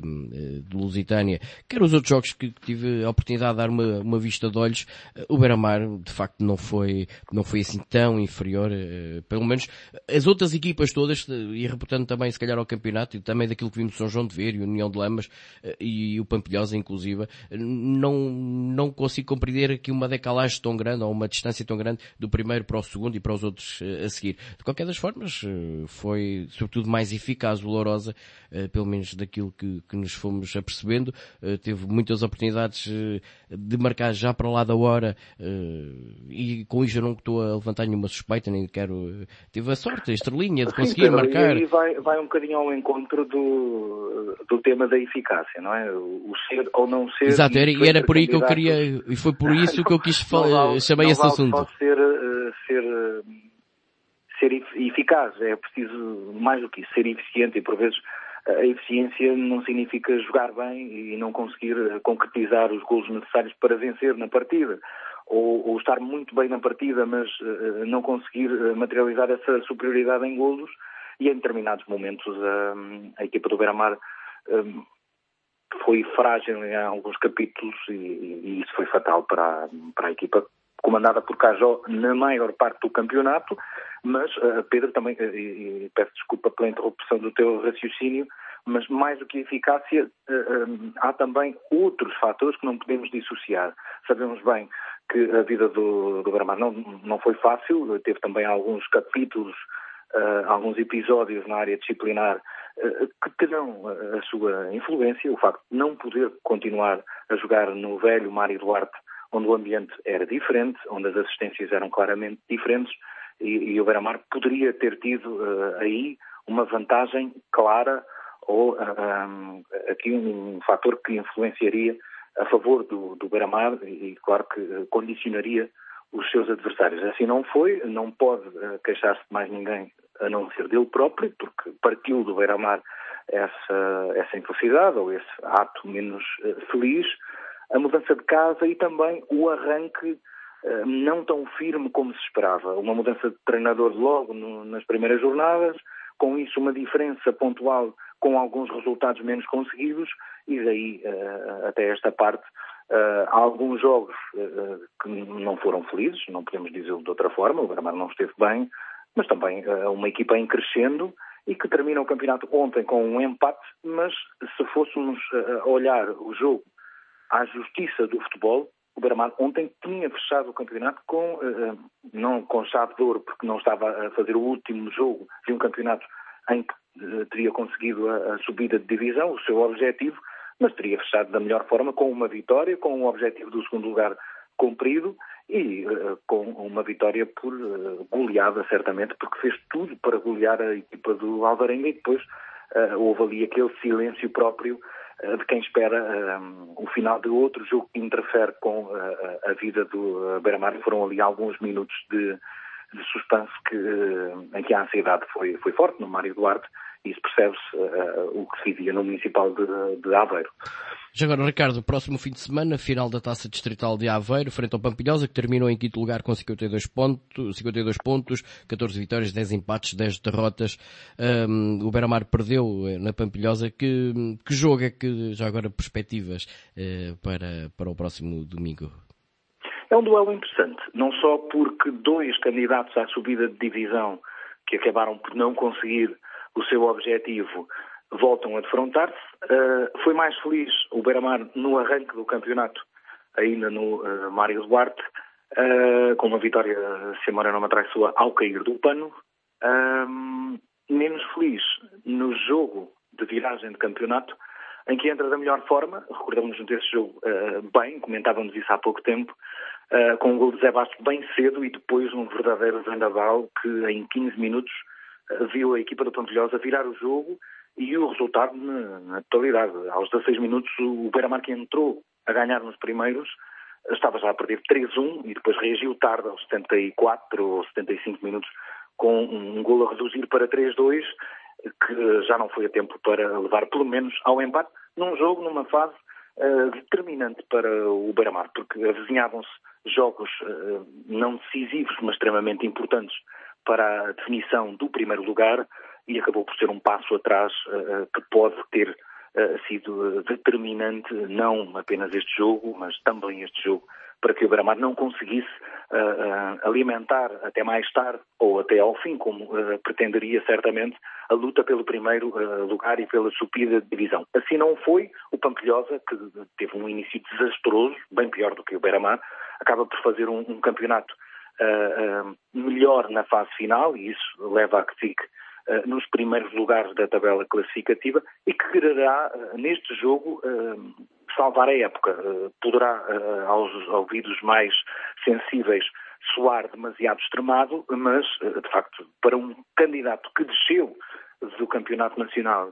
de Lusitânia, quer os outros jogos que tive a oportunidade de dar uma, uma vista de olhos, o Beira-Mar de facto não foi, não foi assim tão inferior, pelo menos as outras equipas todas, e reportando também se calhar ao campeonato, e também daquilo que vimos no São João de Ver, e o União de Lamas, e o Pampilhosa inclusive, não, não consigo compreender aqui uma decalagem tão grande, ou uma distância tão grande do primeiro para o segundo e para os outros a seguir. De qualquer das formas, foi sobretudo mais eficaz o Lourosa, pelo menos daquilo que, que nos fomos apercebendo. Teve muitas oportunidades de marcar já para lá da hora, e com isso eu não estou a levantar nenhuma suspeita, nem quero... Tive a sorte, a estrelinha de conseguir Sim, Pedro, marcar. E aí vai, vai um bocadinho ao encontro do, do tema da eficácia, não é? O ser ou não ser... Exato, era, e era por aí que eu queria, e foi por isso que eu quis falar, chamei esse assunto. Não vale ser, ser, ser eficaz, é preciso mais do que isso, ser eficiente, e por vezes a eficiência não significa jogar bem e não conseguir concretizar os golos necessários para vencer na partida, ou, ou estar muito bem na partida, mas uh, não conseguir materializar essa superioridade em golos, e em determinados momentos a, a equipa do Beira-Mar um, foi frágil em alguns capítulos, e, e isso foi fatal para a, para a equipa comandada por Cajó na maior parte do campeonato. Mas, uh, Pedro, também, uh, e, e peço desculpa pela interrupção do teu raciocínio, mas mais do que a eficácia, uh, uh, há também outros fatores que não podemos dissociar. Sabemos bem que a vida do, do Beira-Mar não, não foi fácil, teve também alguns capítulos, uh, alguns episódios na área disciplinar uh, que terão a sua influência. O facto de não poder continuar a jogar no velho Mário Duarte, onde o ambiente era diferente, onde as assistências eram claramente diferentes, e, e o Beira-Mar poderia ter tido uh, aí uma vantagem clara, ou uh, um, aqui um, um fator que influenciaria a favor do, do Beira-Mar, e, e claro que uh, condicionaria os seus adversários. Assim não foi, não pode uh, queixar-se de mais ninguém a não ser dele próprio, porque partiu do Beira-Mar essa, essa infelicidade, ou esse ato menos uh, feliz, a mudança de casa e também o arranque não tão firme como se esperava. Uma mudança de treinador logo no, nas primeiras jornadas, com isso uma diferença pontual com alguns resultados menos conseguidos, e daí uh, até esta parte uh, há alguns jogos uh, que não foram felizes, não podemos dizê-lo de outra forma, o Beira-Mar não esteve bem, mas também uh, uma equipa em crescendo e que termina o campeonato ontem com um empate, mas se fôssemos uh, olhar o jogo à justiça do futebol, o Beira-Mar ontem tinha fechado o campeonato com, uh, não com chave de ouro, porque não estava a fazer o último jogo de um campeonato em que uh, teria conseguido a, a subida de divisão, o seu objetivo, mas teria fechado da melhor forma com uma vitória, com o objetivo do segundo lugar cumprido e uh, com uma vitória por uh, goleada, certamente, porque fez tudo para golear a equipa do Alvarenga e depois uh, houve ali aquele silêncio próprio de quem espera um, o final de outro jogo que interfere com a, a vida do Beira-Mar. Foram ali alguns minutos de, de suspense que, em que a ansiedade foi, foi forte no Mário Duarte, e isso percebe-se uh, o que se vivia no Municipal de, de Aveiro. Já agora, Ricardo, próximo fim de semana, final da Taça Distrital de Aveiro, frente ao Pampilhosa, que terminou em quinto lugar com cinquenta e dois pontos, cinquenta e dois pontos, catorze vitórias, dez empates, dez derrotas. Um, o Beira-Mar perdeu na Pampilhosa. Que, que jogo é que, já agora, perspectivas uh, para, para o próximo domingo? É um duelo interessante, não só porque dois candidatos à subida de divisão que acabaram por não conseguir o seu objetivo voltam a defrontar-se. Uh, foi mais feliz o Beira-Mar no arranque do campeonato, ainda no uh, Mário Duarte, uh, com uma vitória, se a memória não me atraiçoa, ao cair do pano. Uh, menos feliz no jogo de viragem de campeonato, em que entra da melhor forma. Recordamos-nos desse jogo uh, bem, comentávamos isso há pouco tempo, uh, com o gol de Zé Bastos bem cedo e depois um verdadeiro vendaval que em quinze minutos uh, viu a equipa do Pampilhosa virar o jogo e o resultado na, na totalidade. Aos dezasseis minutos o Beira-Mar, que entrou a ganhar nos primeiros, estava já a perder três a um e depois reagiu tarde aos setenta e quatro ou setenta e cinco minutos com um, um golo a reduzir para três a dois, que já não foi a tempo para levar pelo menos ao empate, num jogo, numa fase uh, determinante para o Beira-Mar, porque avizinhavam-se jogos uh, não decisivos, mas extremamente importantes para a definição do primeiro lugar, e acabou por ser um passo atrás uh, que pode ter uh, sido determinante, não apenas este jogo, mas também este jogo, para que o Beira-Mar não conseguisse uh, uh, alimentar até mais tarde, ou até ao fim, como uh, pretenderia certamente, a luta pelo primeiro uh, lugar e pela subida de divisão. Assim não foi. O Pampilhosa, que teve um início desastroso, bem pior do que o Beira-Mar, acaba por fazer um, um campeonato uh, uh, melhor na fase final, e isso leva a que fique Uh, nos primeiros lugares da tabela classificativa e que quererá, uh, neste jogo, uh, salvar a época. Uh, poderá, uh, aos ouvidos mais sensíveis, soar demasiado extremado, mas, uh, de facto, para um candidato que desceu do Campeonato Nacional,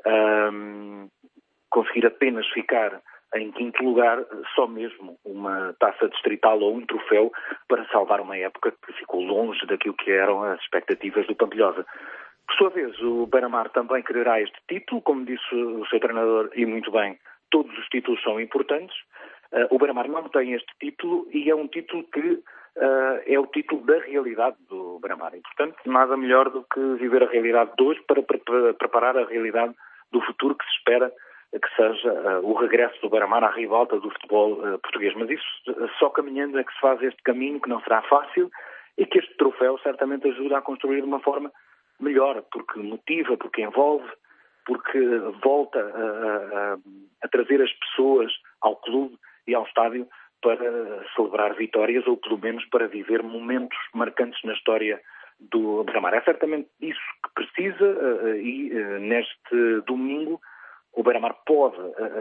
uh, conseguir apenas ficar em quinto lugar, só mesmo uma taça distrital ou um troféu para salvar uma época que ficou longe daquilo que eram as expectativas do Pampilhosa. Por sua vez, o Beira-Mar também quererá este título, como disse o seu treinador, e muito bem, todos os títulos são importantes. Uh, o Beira-Mar não tem este título e é um título que uh, é o título da realidade do Beira-Mar. E, portanto, nada melhor do que viver a realidade de hoje para, para, para preparar a realidade do futuro que se espera que seja uh, o regresso do Beira-Mar à ribalta do futebol uh, português. Mas isso uh, só caminhando é que se faz este caminho, que não será fácil, e que este troféu certamente ajuda a construir de uma forma melhor, porque motiva, porque envolve, porque volta a, a, a trazer as pessoas ao clube e ao estádio para celebrar vitórias ou pelo menos para viver momentos marcantes na história do Beira-Mar. É certamente isso que precisa e neste domingo o Beira-Mar pode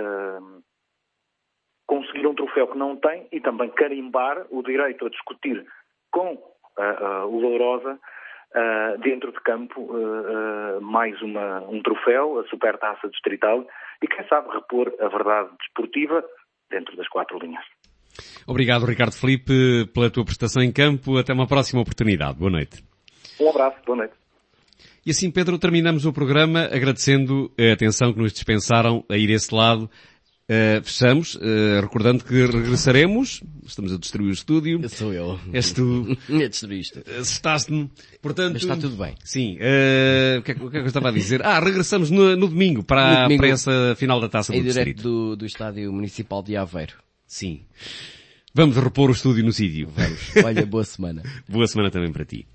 conseguir um troféu que não tem e também carimbar o direito a discutir com o Lourosa Uh, dentro de campo uh, uh, mais uma, um troféu, a Supertaça Distrital, e quem sabe repor a verdade desportiva dentro das quatro linhas. Obrigado, Ricardo Filipe, pela tua prestação em campo. Até uma próxima oportunidade. Boa noite. Um abraço, boa noite. E assim, Pedro, terminamos o programa agradecendo a atenção que nos dispensaram a ir a esse lado Uh, fechamos, uh, recordando que regressaremos, estamos a destruir o estúdio. Sou eu. És tu. É destruíste. Assustaste-me. Portanto, Mas está tudo bem. Sim. Uh, o, que é, o que é que eu estava a dizer? Ah, regressamos no, no domingo, para, no domingo, para essa final da Taça do em Distrito. direto do, do Estádio Municipal de Aveiro. Sim. Vamos repor o estúdio no sítio. Vamos. Olha, boa semana. Boa semana também para ti.